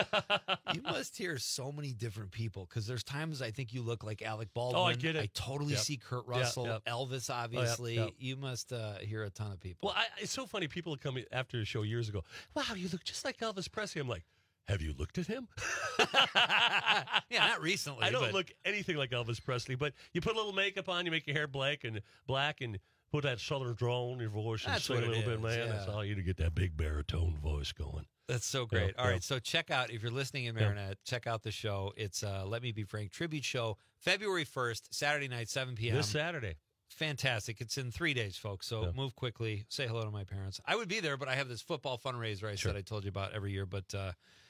You must hear so many different people because there's times I think you look like Alec Baldwin. Oh, I get it. I totally Yep. see Kurt Yep, Russell, yep. Elvis, obviously. yep. You must uh, hear a ton of people. Well, I, it's so funny. People would come after the show years ago. Wow, you look just like Elvis Presley. I'm like, have you looked at him? yeah, not recently. I don't but look anything like Elvis Presley, but you put a little makeup on, you make your hair black and black, and put that southern drawl in your voice and That's sing what a it little bit, is, man. yeah. That's all you to get that big baritone voice going. That's so great. Yeah, All right, yeah. so check out, if you're listening in Yeah. Marinette, check out the show. It's uh, Let Me Be Frank tribute show, February first, Saturday night, seven p.m. This Saturday. Fantastic. It's in three days, folks. So Yeah. move quickly. Say hello to my parents. I would be there, but I have this football fundraiser I Sure. said I told you about every year. But uh,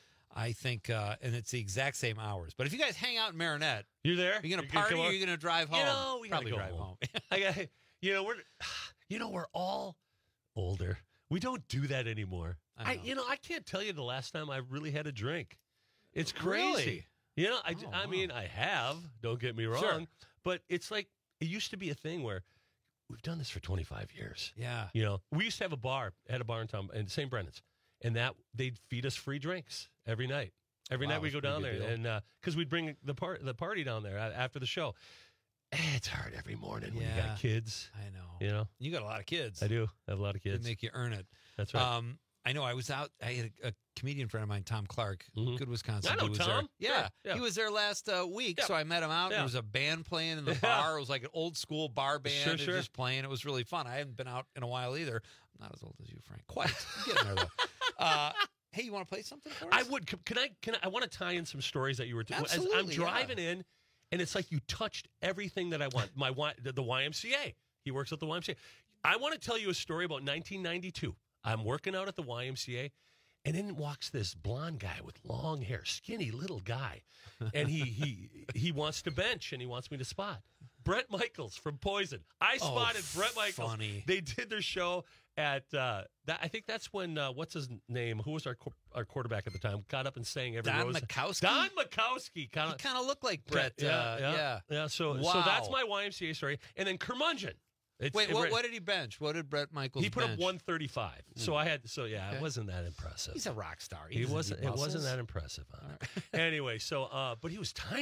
I think, uh, and it's the exact same hours. But if you guys hang out in Marinette, You there? are you going You to gonna party come or are on? you going to drive home? You know, we gotta Probably go drive home. home. I got, you know, we're, you know, we're all older. We don't do that anymore. I I, know. you know, I can't tell you the last time I really had a drink. It's Really? crazy. You know, I, Oh, I wow. mean, I have. Don't get me wrong, Sure. but it's like it used to be a thing where we've done this for twenty-five years. Yeah. You know, we used to have a bar, had a bar in town, in Saint Brennan's, and that they'd feed us free drinks every night. Every Wow, night we that's go a down pretty there, good deal. and because we'd bring the part the party down there a- after the show. It's hard every morning when you Yeah. got kids. I know. You know, You got a lot of kids. I do. I have a lot of They kids. make you earn it. That's right. Um, I know. I was out. I had a, a comedian friend of mine, Tom Clark, Mhm. good Wisconsin. I know dude, was Tom. There. Yeah, Sure. Yeah. he was there last uh, week, Yeah. so I met him out. Yeah. There was a band playing in the Yeah. bar. It was like an old school bar band, Sure, and sure. just playing. It was really fun. I haven't been out in a while either. I'm not as old as you, Frank. Quite. I'm getting there though. Uh, hey, you want to play something for us? I would. Can can I? Can I? I want to tie in some stories that you were. T- as I'm Absolutely, yeah. driving in, and it's like you touched everything that I want. My Y- the, the Y M C A. He works at the Y M C A. I want to tell you a story about nineteen ninety-two. I'm working out at the Y M C A, and in walks this blonde guy with long hair, skinny little guy, and he he he wants to bench, and he wants me to spot Brett Michaels from Poison. I Oh, spotted Brett Michaels. funny. They did their show at uh, that. I think that's when uh, what's his name? Who was our qu- our quarterback at the time? Got up and sang every Don rose. Mikowski? Don Mikowski. Kind He of. kind of looked like Brett. Yeah, uh, yeah, yeah. yeah. So, Wow. so that's my Y M C A story. And then Curmudgeon. It's- Wait, it- what, what did he bench? What did Brett Michaels he put bench? up one thirty-five. So I had. So yeah, Okay. it wasn't that impressive. He's a rock star. He doesn't wasn't. need It wasn't muscles. that impressive. On it. Anyway, so uh, but he was tiny.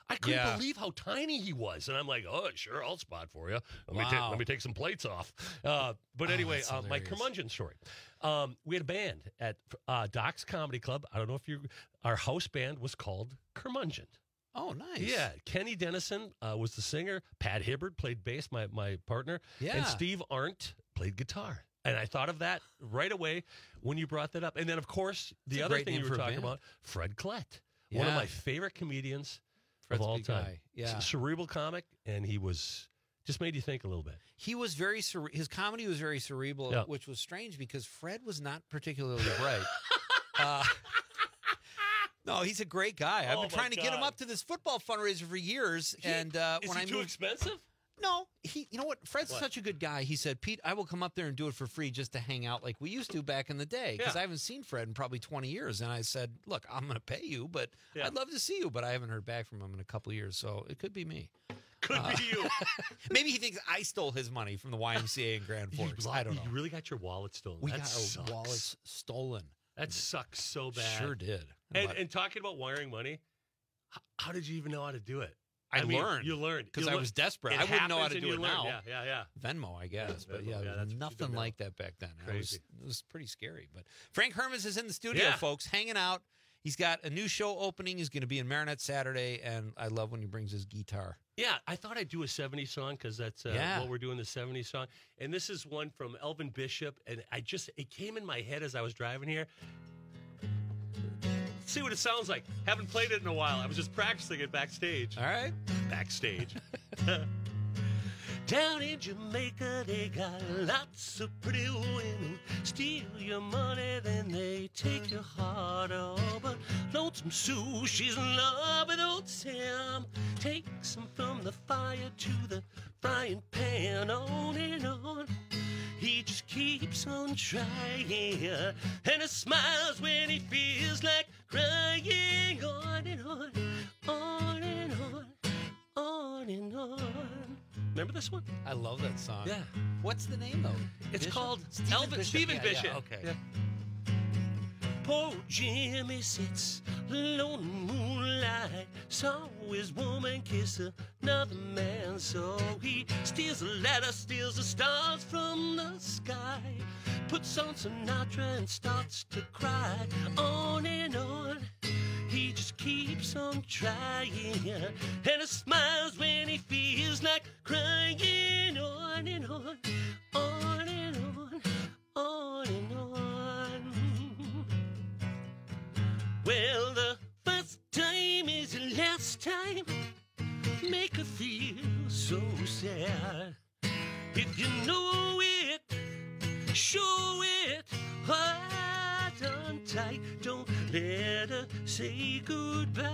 I couldn't Yeah. believe how tiny he was, and I'm like, "Oh, sure, I'll spot for you. Let me take Wow. let me take some plates off." Uh, but Oh, anyway, that's uh, my hilarious. curmudgeon story. Um, we had a band at uh, Doc's Comedy Club. I don't know if you. Our house band was called Curmudgeon. Oh, nice. Yeah, Kenny Dennison uh, was the singer. Pat Hibbard played bass, my my partner. Yeah. And Steve Arndt played guitar. And I thought of that right away when you brought that up. And then, of course, the It's a other great thing name you for were a talking band. about, Fred Klett, one of Yeah. my favorite comedians Fred's of a all big time. guy. Yeah. C- cerebral comic, and he was just made you think a little bit. He was very cere- his comedy was very cerebral, Yeah. which was strange because Fred was not particularly bright. uh, no, he's a great guy. I've Oh, been my trying to get him God. up to this football fundraiser for years, He- and uh, is when he I too moved, expensive? no, he. You know what? Fred's What? such a good guy. He said, "Pete, I will come up there and do it for free just to hang out like we used to back in the day because Yeah. I haven't seen Fred in probably twenty years." And I said, "Look, I'm going to pay you, but Yeah. I'd love to see you, but I haven't heard back from him in a couple of years, so it could be me." Could Uh, be you. Maybe he thinks I stole his money from the Y M C A in Grand You Forks. lo- I don't know. You really got your wallet stolen. We that got sucks. our wallets stolen. That sucks so bad. Sure did. And, But and talking about wiring money, h- how did you even know how to do it? I, mean, learned. You learned because You I lear- was desperate. It I wouldn't know how happens to and do you it learn. now. Yeah, yeah, yeah. Venmo, I guess, but Venmo, yeah, yeah, there was that's what you do nothing now. like that back then. I was, Crazy. it was pretty scary. But Frank Hermes is in the studio, Yeah. folks, hanging out. He's got a new show opening. He's going to be in Marinette Saturday, and I love when he brings his guitar. Yeah, I thought I'd do a seventies song because that's uh, Yeah. what we're doing, the seventies song. And this is one from Elvin Bishop. And I just, it came in my head as I was driving here. See what it sounds like. Haven't played it in a while. I was just practicing it backstage. All right. Backstage. Down in Jamaica, they got lots of pretty women. Steal your money, then they take your heart. Oh, but Lonesome Sue, she's in love with old Sam. Takes him from the fire to the frying pan. On and on. He just keeps on trying. And he smiles when he feels like crying. On and on. On and on. On and on. Remember this one? I love that song. Yeah. What's the name, though? It's Bishop? called Stephen Elvin Bishop. Stephen Yeah, Bishop. yeah, okay. Yeah. Poor Jimmy sits alone in the moonlight. Saw his woman kiss another man. So he steals a ladder, steals the stars from the sky. Puts on Sinatra and starts to cry. On and on. He just keeps on trying. And he smiles when he feels like crying. On and on. On and on. On and on. Well, the first time is the last time. Make her feel so sad. If you know it, show it. Hold on tight. Don't let her say goodbye.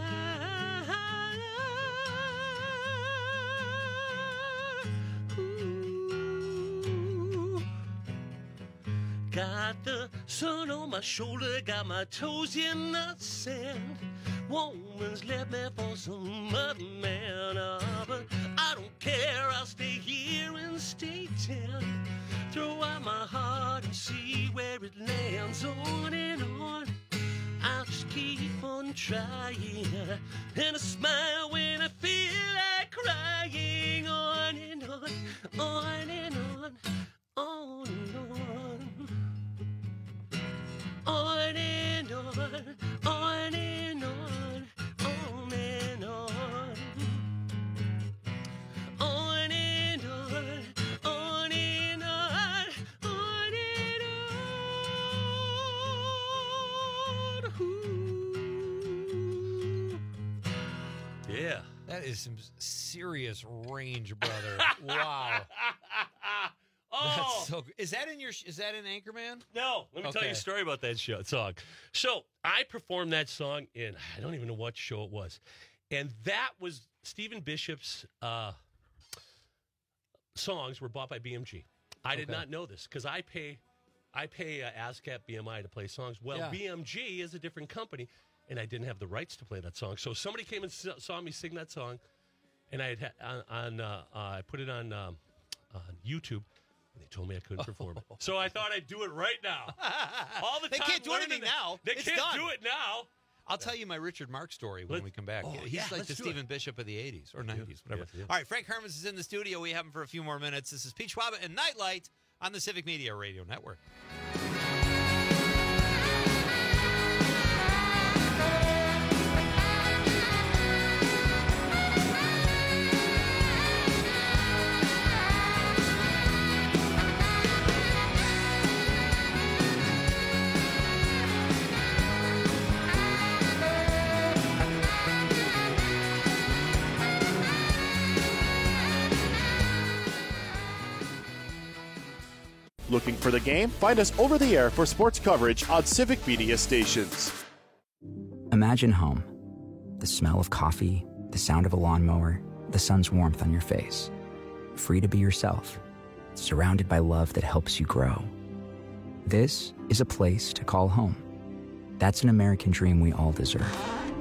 Ooh. Got the sun on my shoulder, got my toes in the sand. Woman's left me for some other man, uh, but I don't care, I'll stay here and stay tan. Throw out my heart and see where it lands. On and on, I'll just keep on trying. And I smile when I feel like crying. On and on, on and on, on and on. On and on, on and on, on and on. On and on, on and on, on and on. Ooh. Yeah. That is some serious range, brother. Wow. Oh, That's so good. Is that in your is that in Anchorman? No, let me tell you Okay. a story about that show, song. So I performed that song in, I don't even know what show it was. And that was Stephen Bishop's uh, songs were bought by B M G. I did Okay. not know this because I pay I pay uh, ASCAP B M I to play songs. Well, Yeah. B M G is a different company, and I didn't have the rights to play that song. So somebody came and s- saw me sing that song, and I had ha- on, on uh, uh, I put it on, um, on YouTube. And they told me I couldn't perform it. So I thought I'd do it right now. All the They time can't do learning anything it. now. They It's can't done. do it now. I'll tell you my Richard Mark story when Let- we come back. oh, He's yeah, like let's the do Stephen it. Bishop of the eighties or nineties, whatever. Yeah, yeah. All right, Frank Hermans is in the studio. We have him for a few more minutes. This is Pete Schwab and Nightlight on the Civic Media Radio Network. Looking for the game? Find us over the air for sports coverage on Civic Media stations. Imagine home. The smell of coffee, the sound of a lawnmower, the sun's warmth on your face. Free to be yourself, surrounded by love that helps you grow. This is a place to call home. That's an American dream we all deserve.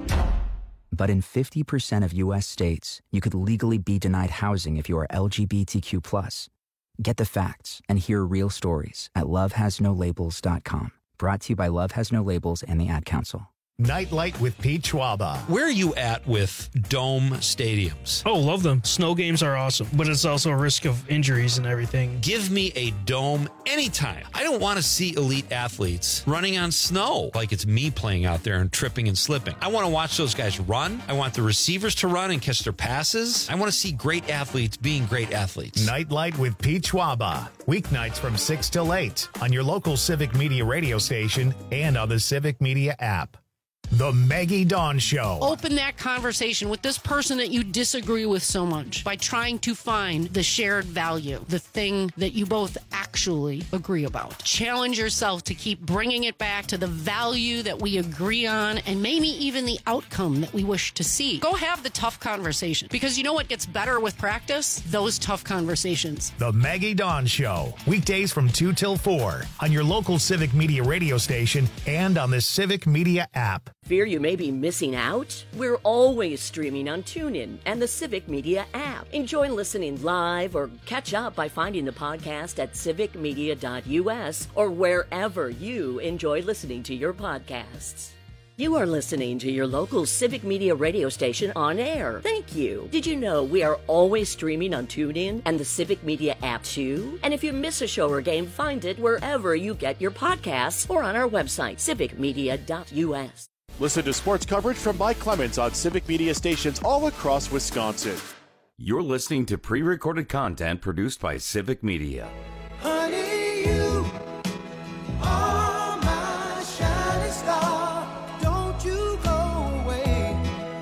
But in fifty percent of U S states, you could legally be denied housing if you are L G B T Q plus. Get the facts and hear real stories at love has no labels dot com. Brought to you by Love Has No Labels and the Ad Council. Nightlight with Pete Schwaba. Where are you at with dome stadiums? Oh, love them. Snow games are awesome, but it's also a risk of injuries and everything. Give me a dome anytime. I don't want to see elite athletes running on snow like it's me playing out there and tripping and slipping. I want to watch those guys run. I want the receivers to run and catch their passes. I want to see great athletes being great athletes. Nightlight with Pete Schwaba. Weeknights from six till eight on your local Civic Media radio station and on the Civic Media app. The Maggie Dawn Show. Open that conversation with this person that you disagree with so much by trying to find the shared value, the thing that you both actually agree about. Challenge yourself to keep bringing it back to the value that we agree on and maybe even the outcome that we wish to see. Go have the tough conversation, because you know what gets better with practice? Those tough conversations. The Maggie Dawn Show. Weekdays from two till four on your local Civic Media radio station and on the Civic Media app. Fear you may be missing out? We're always streaming on TuneIn and the Civic Media app. Enjoy listening live or catch up by finding the podcast at civic media dot U S or wherever you enjoy listening to your podcasts. You are listening to your local Civic Media radio station on air. Thank you. Did you know we are always streaming on TuneIn and the Civic Media app too? And if you miss a show or game, find it wherever you get your podcasts or on our website, civic media dot U S. Listen to sports coverage from Mike Clemens on Civic Media stations all across Wisconsin. You're listening to pre-recorded content produced by Civic Media. Honey, you are my shining star. Don't you go away.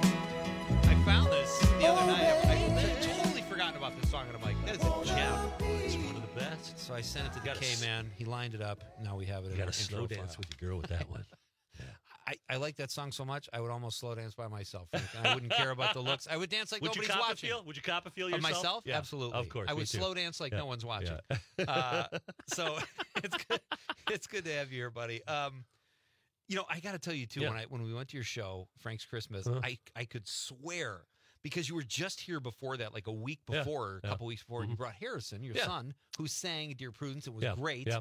I found this the other night. I, I had totally forgotten about this song, and I'm like, that is a gem. It's one of the best. So I sent it to the K-Man. He lined it up. Now we have it. You in got our to slow intro dance file. with your girl with that one. I, I like that song so much, I would almost slow dance by myself. Frank, and I wouldn't care about the looks. I would dance like Would you nobody's cop a watching. feel? Would you cop a feel Of yourself? myself? Yeah, Absolutely. of course, I me would too. slow dance like Yeah, no one's watching. yeah. Uh, so it's good. It's good to have you here, buddy. Um, you know, I got to tell you too. Yeah. When I when we went to your show, Frank's Christmas, Uh-huh. I I could swear because you were just here before that, like a week Yeah, before, a yeah. couple weeks before, and you Mhm. brought Harrison, your Yeah. son, who sang "Dear Prudence." It was Yeah, great. yeah.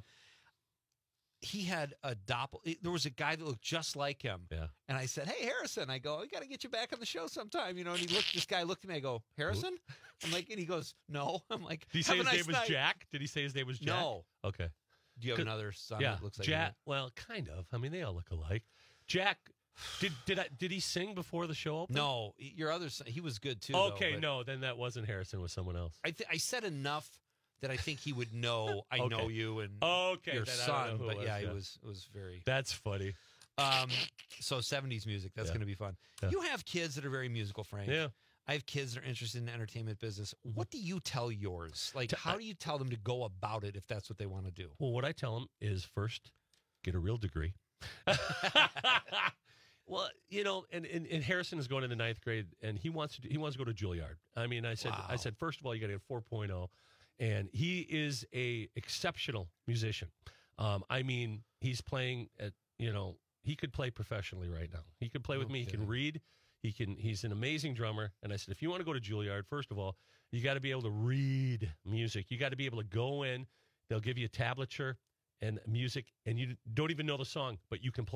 He had a doppel. There was a guy that looked just like him. Yeah. And I said, "Hey, Harrison," I go, "I got to get you back on the show sometime," you know. And he looked. This guy looked at me. I go, "Harrison?" I'm like, and he goes, "No." I'm like, Did he say "Have his a nice name was night." Jack? Did he say his name was Jack? No. Okay. Do you have Could- another son Yeah, that looks like Jack. you? Well, kind of. I mean, they all look alike. Jack. Did did I, did he sing before the show opened? No, your other son. He was good too. though, Okay, but no, then that wasn't Harrison. It was someone else. I th- I said enough that I think he would know. I Okay. know you and Okay, your then I don't son. know who it But was, yeah, yeah. it was it was very. That's funny. Um, so seventies music. That's Yeah. going to be fun. Yeah. You have kids that are very musical, Frank. Yeah. I have kids that are interested in the entertainment business. What do you tell yours? Like, To- how do you tell them to go about it if that's what they want to do? Well, what I tell them is first, get a real degree. Well, you know, and, and, and Harrison is going into ninth grade, and he wants to do, he wants to go to Juilliard. I mean, I said I Wow. said first of all, you got to get four point oh, and he is a exceptional musician. Um, I mean, he's playing at you know he could play professionally right now. He could play with No me. He can kidding. read. He can. He's an amazing drummer. And I said, if you want to go to Juilliard, first of all, you got to be able to read music. You got to be able to go in. They'll give you a tablature and music, and you don't even know the song, but you can play it.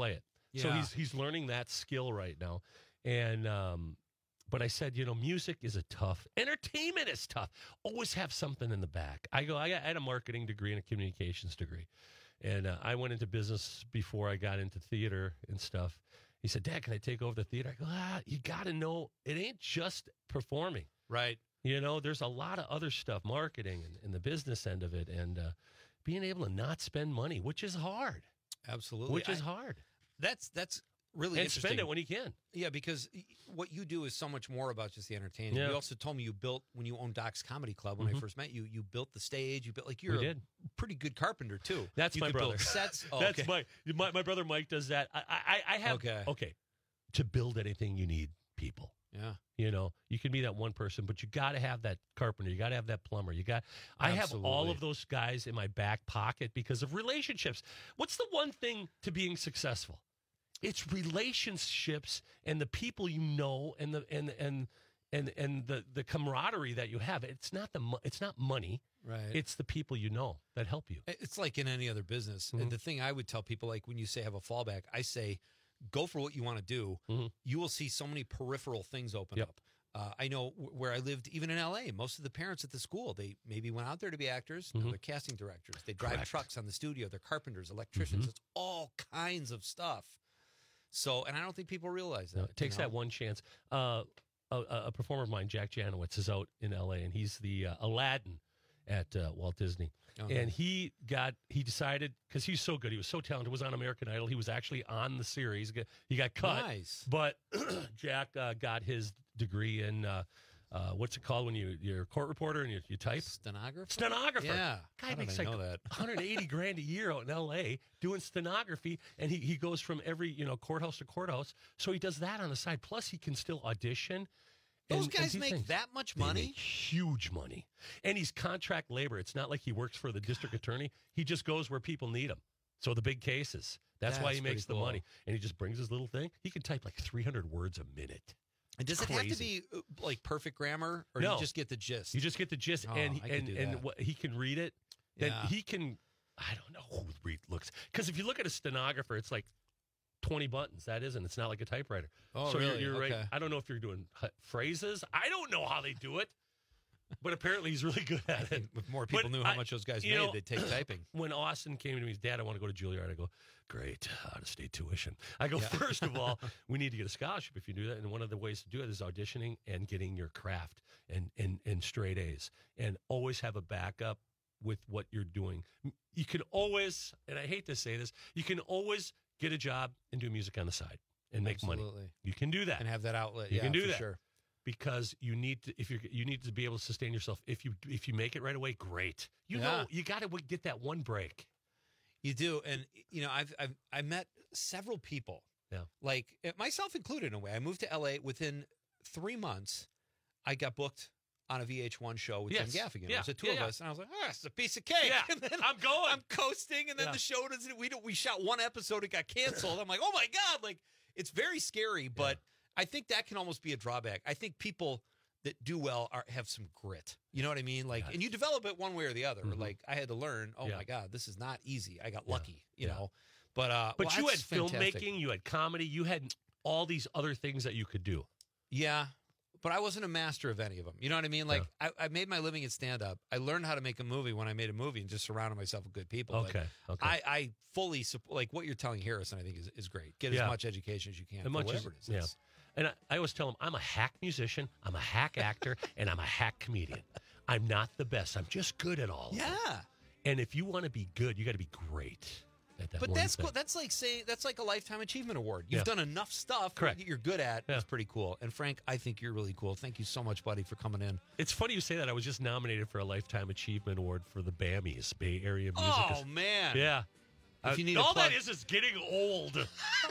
So Yeah. he's he's learning that skill right now. And um, but I said, you know, music is a tough. Entertainment is tough. Always have something in the back. I go. I, got, I had a marketing degree and a communications degree, and uh, I went into business before I got into theater and stuff. He said, Dad, can I take over the theater? I go, ah, you got to know it ain't just performing. Right. You know, there's a lot of other stuff, marketing and, and the business end of it, and uh, being able to not spend money, which is hard. Absolutely. Which is I- hard. That's that's really And interesting. spend it when you can. Yeah, because y- what you do is so much more about just the entertainment. Yeah. You also told me you built when you owned Doc's Comedy Club. When I Mhm. first met you, you built the stage. You built like you're We a did. pretty good carpenter too. That's you my could brother. Build sets. Oh, That's okay. my, my my brother Mike does that. I I, I have Okay. okay. To build anything, you need people. Yeah. You know, you can be that one person, but you got to have that carpenter. You got to have that plumber. You got. I have all Absolutely. of those guys in my back pocket because of relationships. What's the one thing to being successful? It's relationships and the people you know and the and and and and the the camaraderie that you have. It's not the mo- it's not money. Right. It's the people you know that help you. It's like in any other business. Mhm. And the thing I would tell people, like when you say have a fallback, I say go for what you want to do. You will see so many peripheral things open Yep. up. Uh, I know w- where I lived, even in L A, most of the parents at the school, they maybe went out there to be actors. Now Mhm. they're casting directors. They drive Correct. trucks on the studio. They're carpenters, electricians. Mhm. It's all kinds of stuff. So, and I don't think people realize that. No, it takes you know? that one chance. Uh, a, a a performer of mine, Jack Janowitz, is out in L A, and he's the uh, Aladdin at uh, Walt Disney. Okay. And he got, he decided, because he's so good, he was so talented, was on American Idol. He was actually on the series. He got- He got cut. Nice. But Jack uh, got his degree in, uh, uh, what's it called when you, you're a court reporter and you, you type? Stenographer? Stenographer. Yeah. Guy How did makes I like know that? one hundred eighty grand a year out in L A doing stenography, and he, he goes from every, you know, courthouse to courthouse. So he does that on the side. Plus, he can still audition. Those and- and guys do make things. that much They money? make huge money. And he's contract labor. It's not like he works for the district attorney. He just goes where people need him. So the big cases. That's, why That's he makes pretty the cool. money. And he just brings his little thing. He can type like three hundred words a minute. And does It's it have to crazy. be uh, like perfect grammar, or No. you just get the gist? You just get the gist, Oh, and I could and do and that. what he can read it. Then Yeah. he can. I don't know who read looks because if you look at a stenographer, it's like twenty buttons. That isn't. It's not like a typewriter. Oh, so really? you're, you're right. Okay. I don't know if you're doing h- phrases. I don't know how they do it, but apparently he's really good at it. If more people But knew how I- much those guys you made, know, they'd take typing. When Austin came to me, his dad, I want to go to Juilliard. I go, great, out of state tuition. I go, Yeah. first of all, we need to get a scholarship if you do that. And one of the ways to do it is auditioning and getting your craft and, and, and straight A's. And always have a backup with what you're doing. You can always, and I hate to say this, you can always get a job and do music on the side and make money. Absolutely. You can do that. And have that outlet. You yeah, can do for that. Sure. Because you need to, if you you need to be able to sustain yourself. If you if you make it right away, great. You Yeah. know you got to get that one break. You do, and you know, I've I've I met several people. Yeah. Like eh, myself included in a way. I moved to L A within three months. I got booked on a V H one show with Yes. Jim Gaffigan. Yeah. It was the two Yeah, of yeah. us, and I was like, "Oh, it's a piece of cake." Yeah. And then I'm going. I'm coasting, and then Yeah. the show doesn't. We don't. We shot one episode, it got canceled. I'm like, "Oh my god!" Like it's very scary, but I think that can almost be a drawback. I think people that do well are have some grit. You know what I mean? Like, and you develop it one way or the other. Mhm. Like I had to learn. Oh Yeah. my god, this is not easy. I got Yeah. lucky. You Yeah. know. But uh, But well, you had that's fantastic. filmmaking, you had comedy, you had all these other things that you could do. Yeah, but I wasn't a master of any of them. You know what I mean? Like I, I made my living in stand up. I learned how to make a movie when I made a movie and just surrounded myself with good people. But Okay, okay. I, I fully support like what you're telling Harrison. I think is, is great. Get Yeah. as much education as you can. As for much as- whatever it is. yeah. It's- And I, I always tell them, I'm a hack musician, I'm a hack actor, and I'm a hack comedian. I'm not the best. I'm just good at all. of them. Yeah. And if you want to be good, you got to be great at that But one that's thing. cool. That's like saying that's like a lifetime achievement award. You've Yeah. done enough stuff Correct. that you're good at. Yeah. It's pretty cool. And Frank, I think you're really cool. Thank you so much, buddy, for coming in. It's funny you say that. I was just nominated for a Lifetime Achievement Award for the BAMIs, Bay Area Music. Oh man. Yeah. If Uh, you need a all plug- that is is getting old.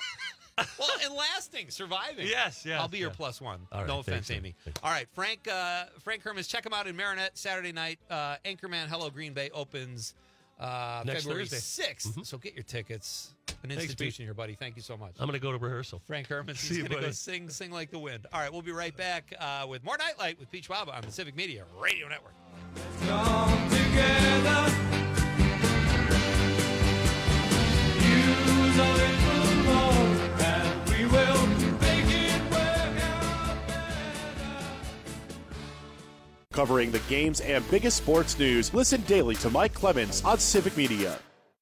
Well, and lasting, surviving. Yes, yes, I'll be your yes. plus one. All right, no thanks, offense, man. Amy. All right, Frank. Uh, Frank Hermans, check him out in Marinette Saturday night. Uh, Anchorman, Hello Green Bay opens uh, Next February Thursday. sixth. Mhm. So get your tickets. An Thanks, institution here, buddy. Thank you so much. I'm going to go to rehearsal. Frank Hermans. See He's you, going to go buddy. sing, sing like the wind. All right, we'll be right back uh, with more Nightlight with Peach Waba on the Civic Media Radio Network. Come together. Use a little more. covering the games and biggest sports news. Listen daily to Mike Clemens on Civic Media.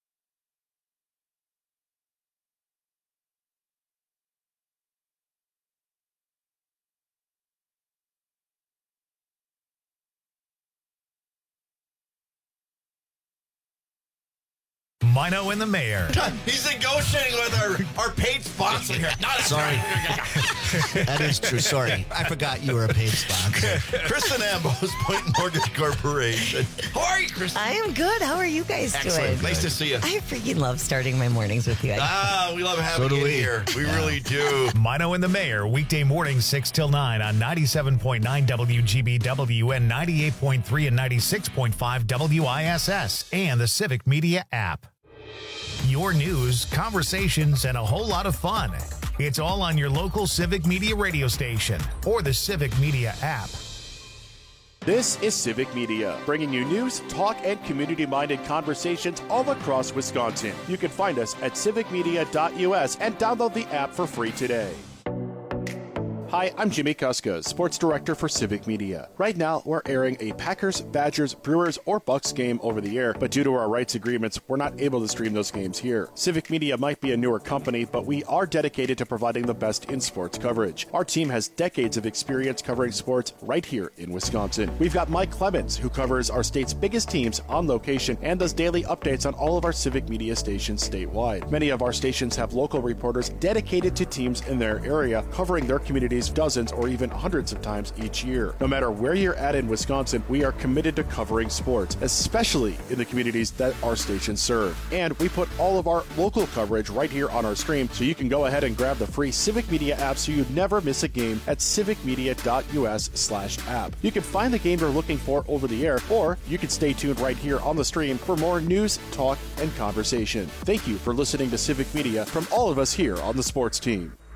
Mino and the Mayor. He's negotiating with our, our paid sponsor here. No, Sorry. That is true. Sorry. I forgot you were a paid sponsor. Kristen Ambos, Point Mortgage Corporation. How are you, Kristen? I am good. How are you guys Excellent. doing? Nice to see you. I freaking love starting my mornings with you. Ah, we love having So do you we. here. We Yeah. really do. Mino and the Mayor, weekday mornings six till nine on ninety-seven point nine W G B W and ninety-eight point three and ninety-six point five W I S S and the Civic Media app. Your news, conversations, and a whole lot of fun. It's all on your local Civic Media radio station or the Civic Media app. This is Civic Media, bringing you news, talk, and community-minded conversations all across Wisconsin. You can find us at civic media dot U S and download the app for free today. Hi, I'm Jimmy Kuska, Sports Director for Civic Media. Right now, we're airing a Packers, Badgers, Brewers, or Bucks game over the air, but due to our rights agreements, we're not able to stream those games here. Civic Media might be a newer company, but we are dedicated to providing the best in sports coverage. Our team has decades of experience covering sports right here in Wisconsin. We've got Mike Clemens, who covers our state's biggest teams on location and does daily updates on all of our Civic Media stations statewide. Many of our stations have local reporters dedicated to teams in their area, covering their communities dozens or even hundreds of times each year. No matter where you're at in Wisconsin, we are committed to covering sports, especially in the communities that our stations serve. And we put all of our local coverage right here on our stream, so you can go ahead and grab the free Civic Media app so you never miss a game at civic media dot U S slash app. You can find the game you're looking for over the air, or you can stay tuned right here on the stream for more news, talk, and conversation. Thank you for listening to Civic Media from all of us here on the sports team.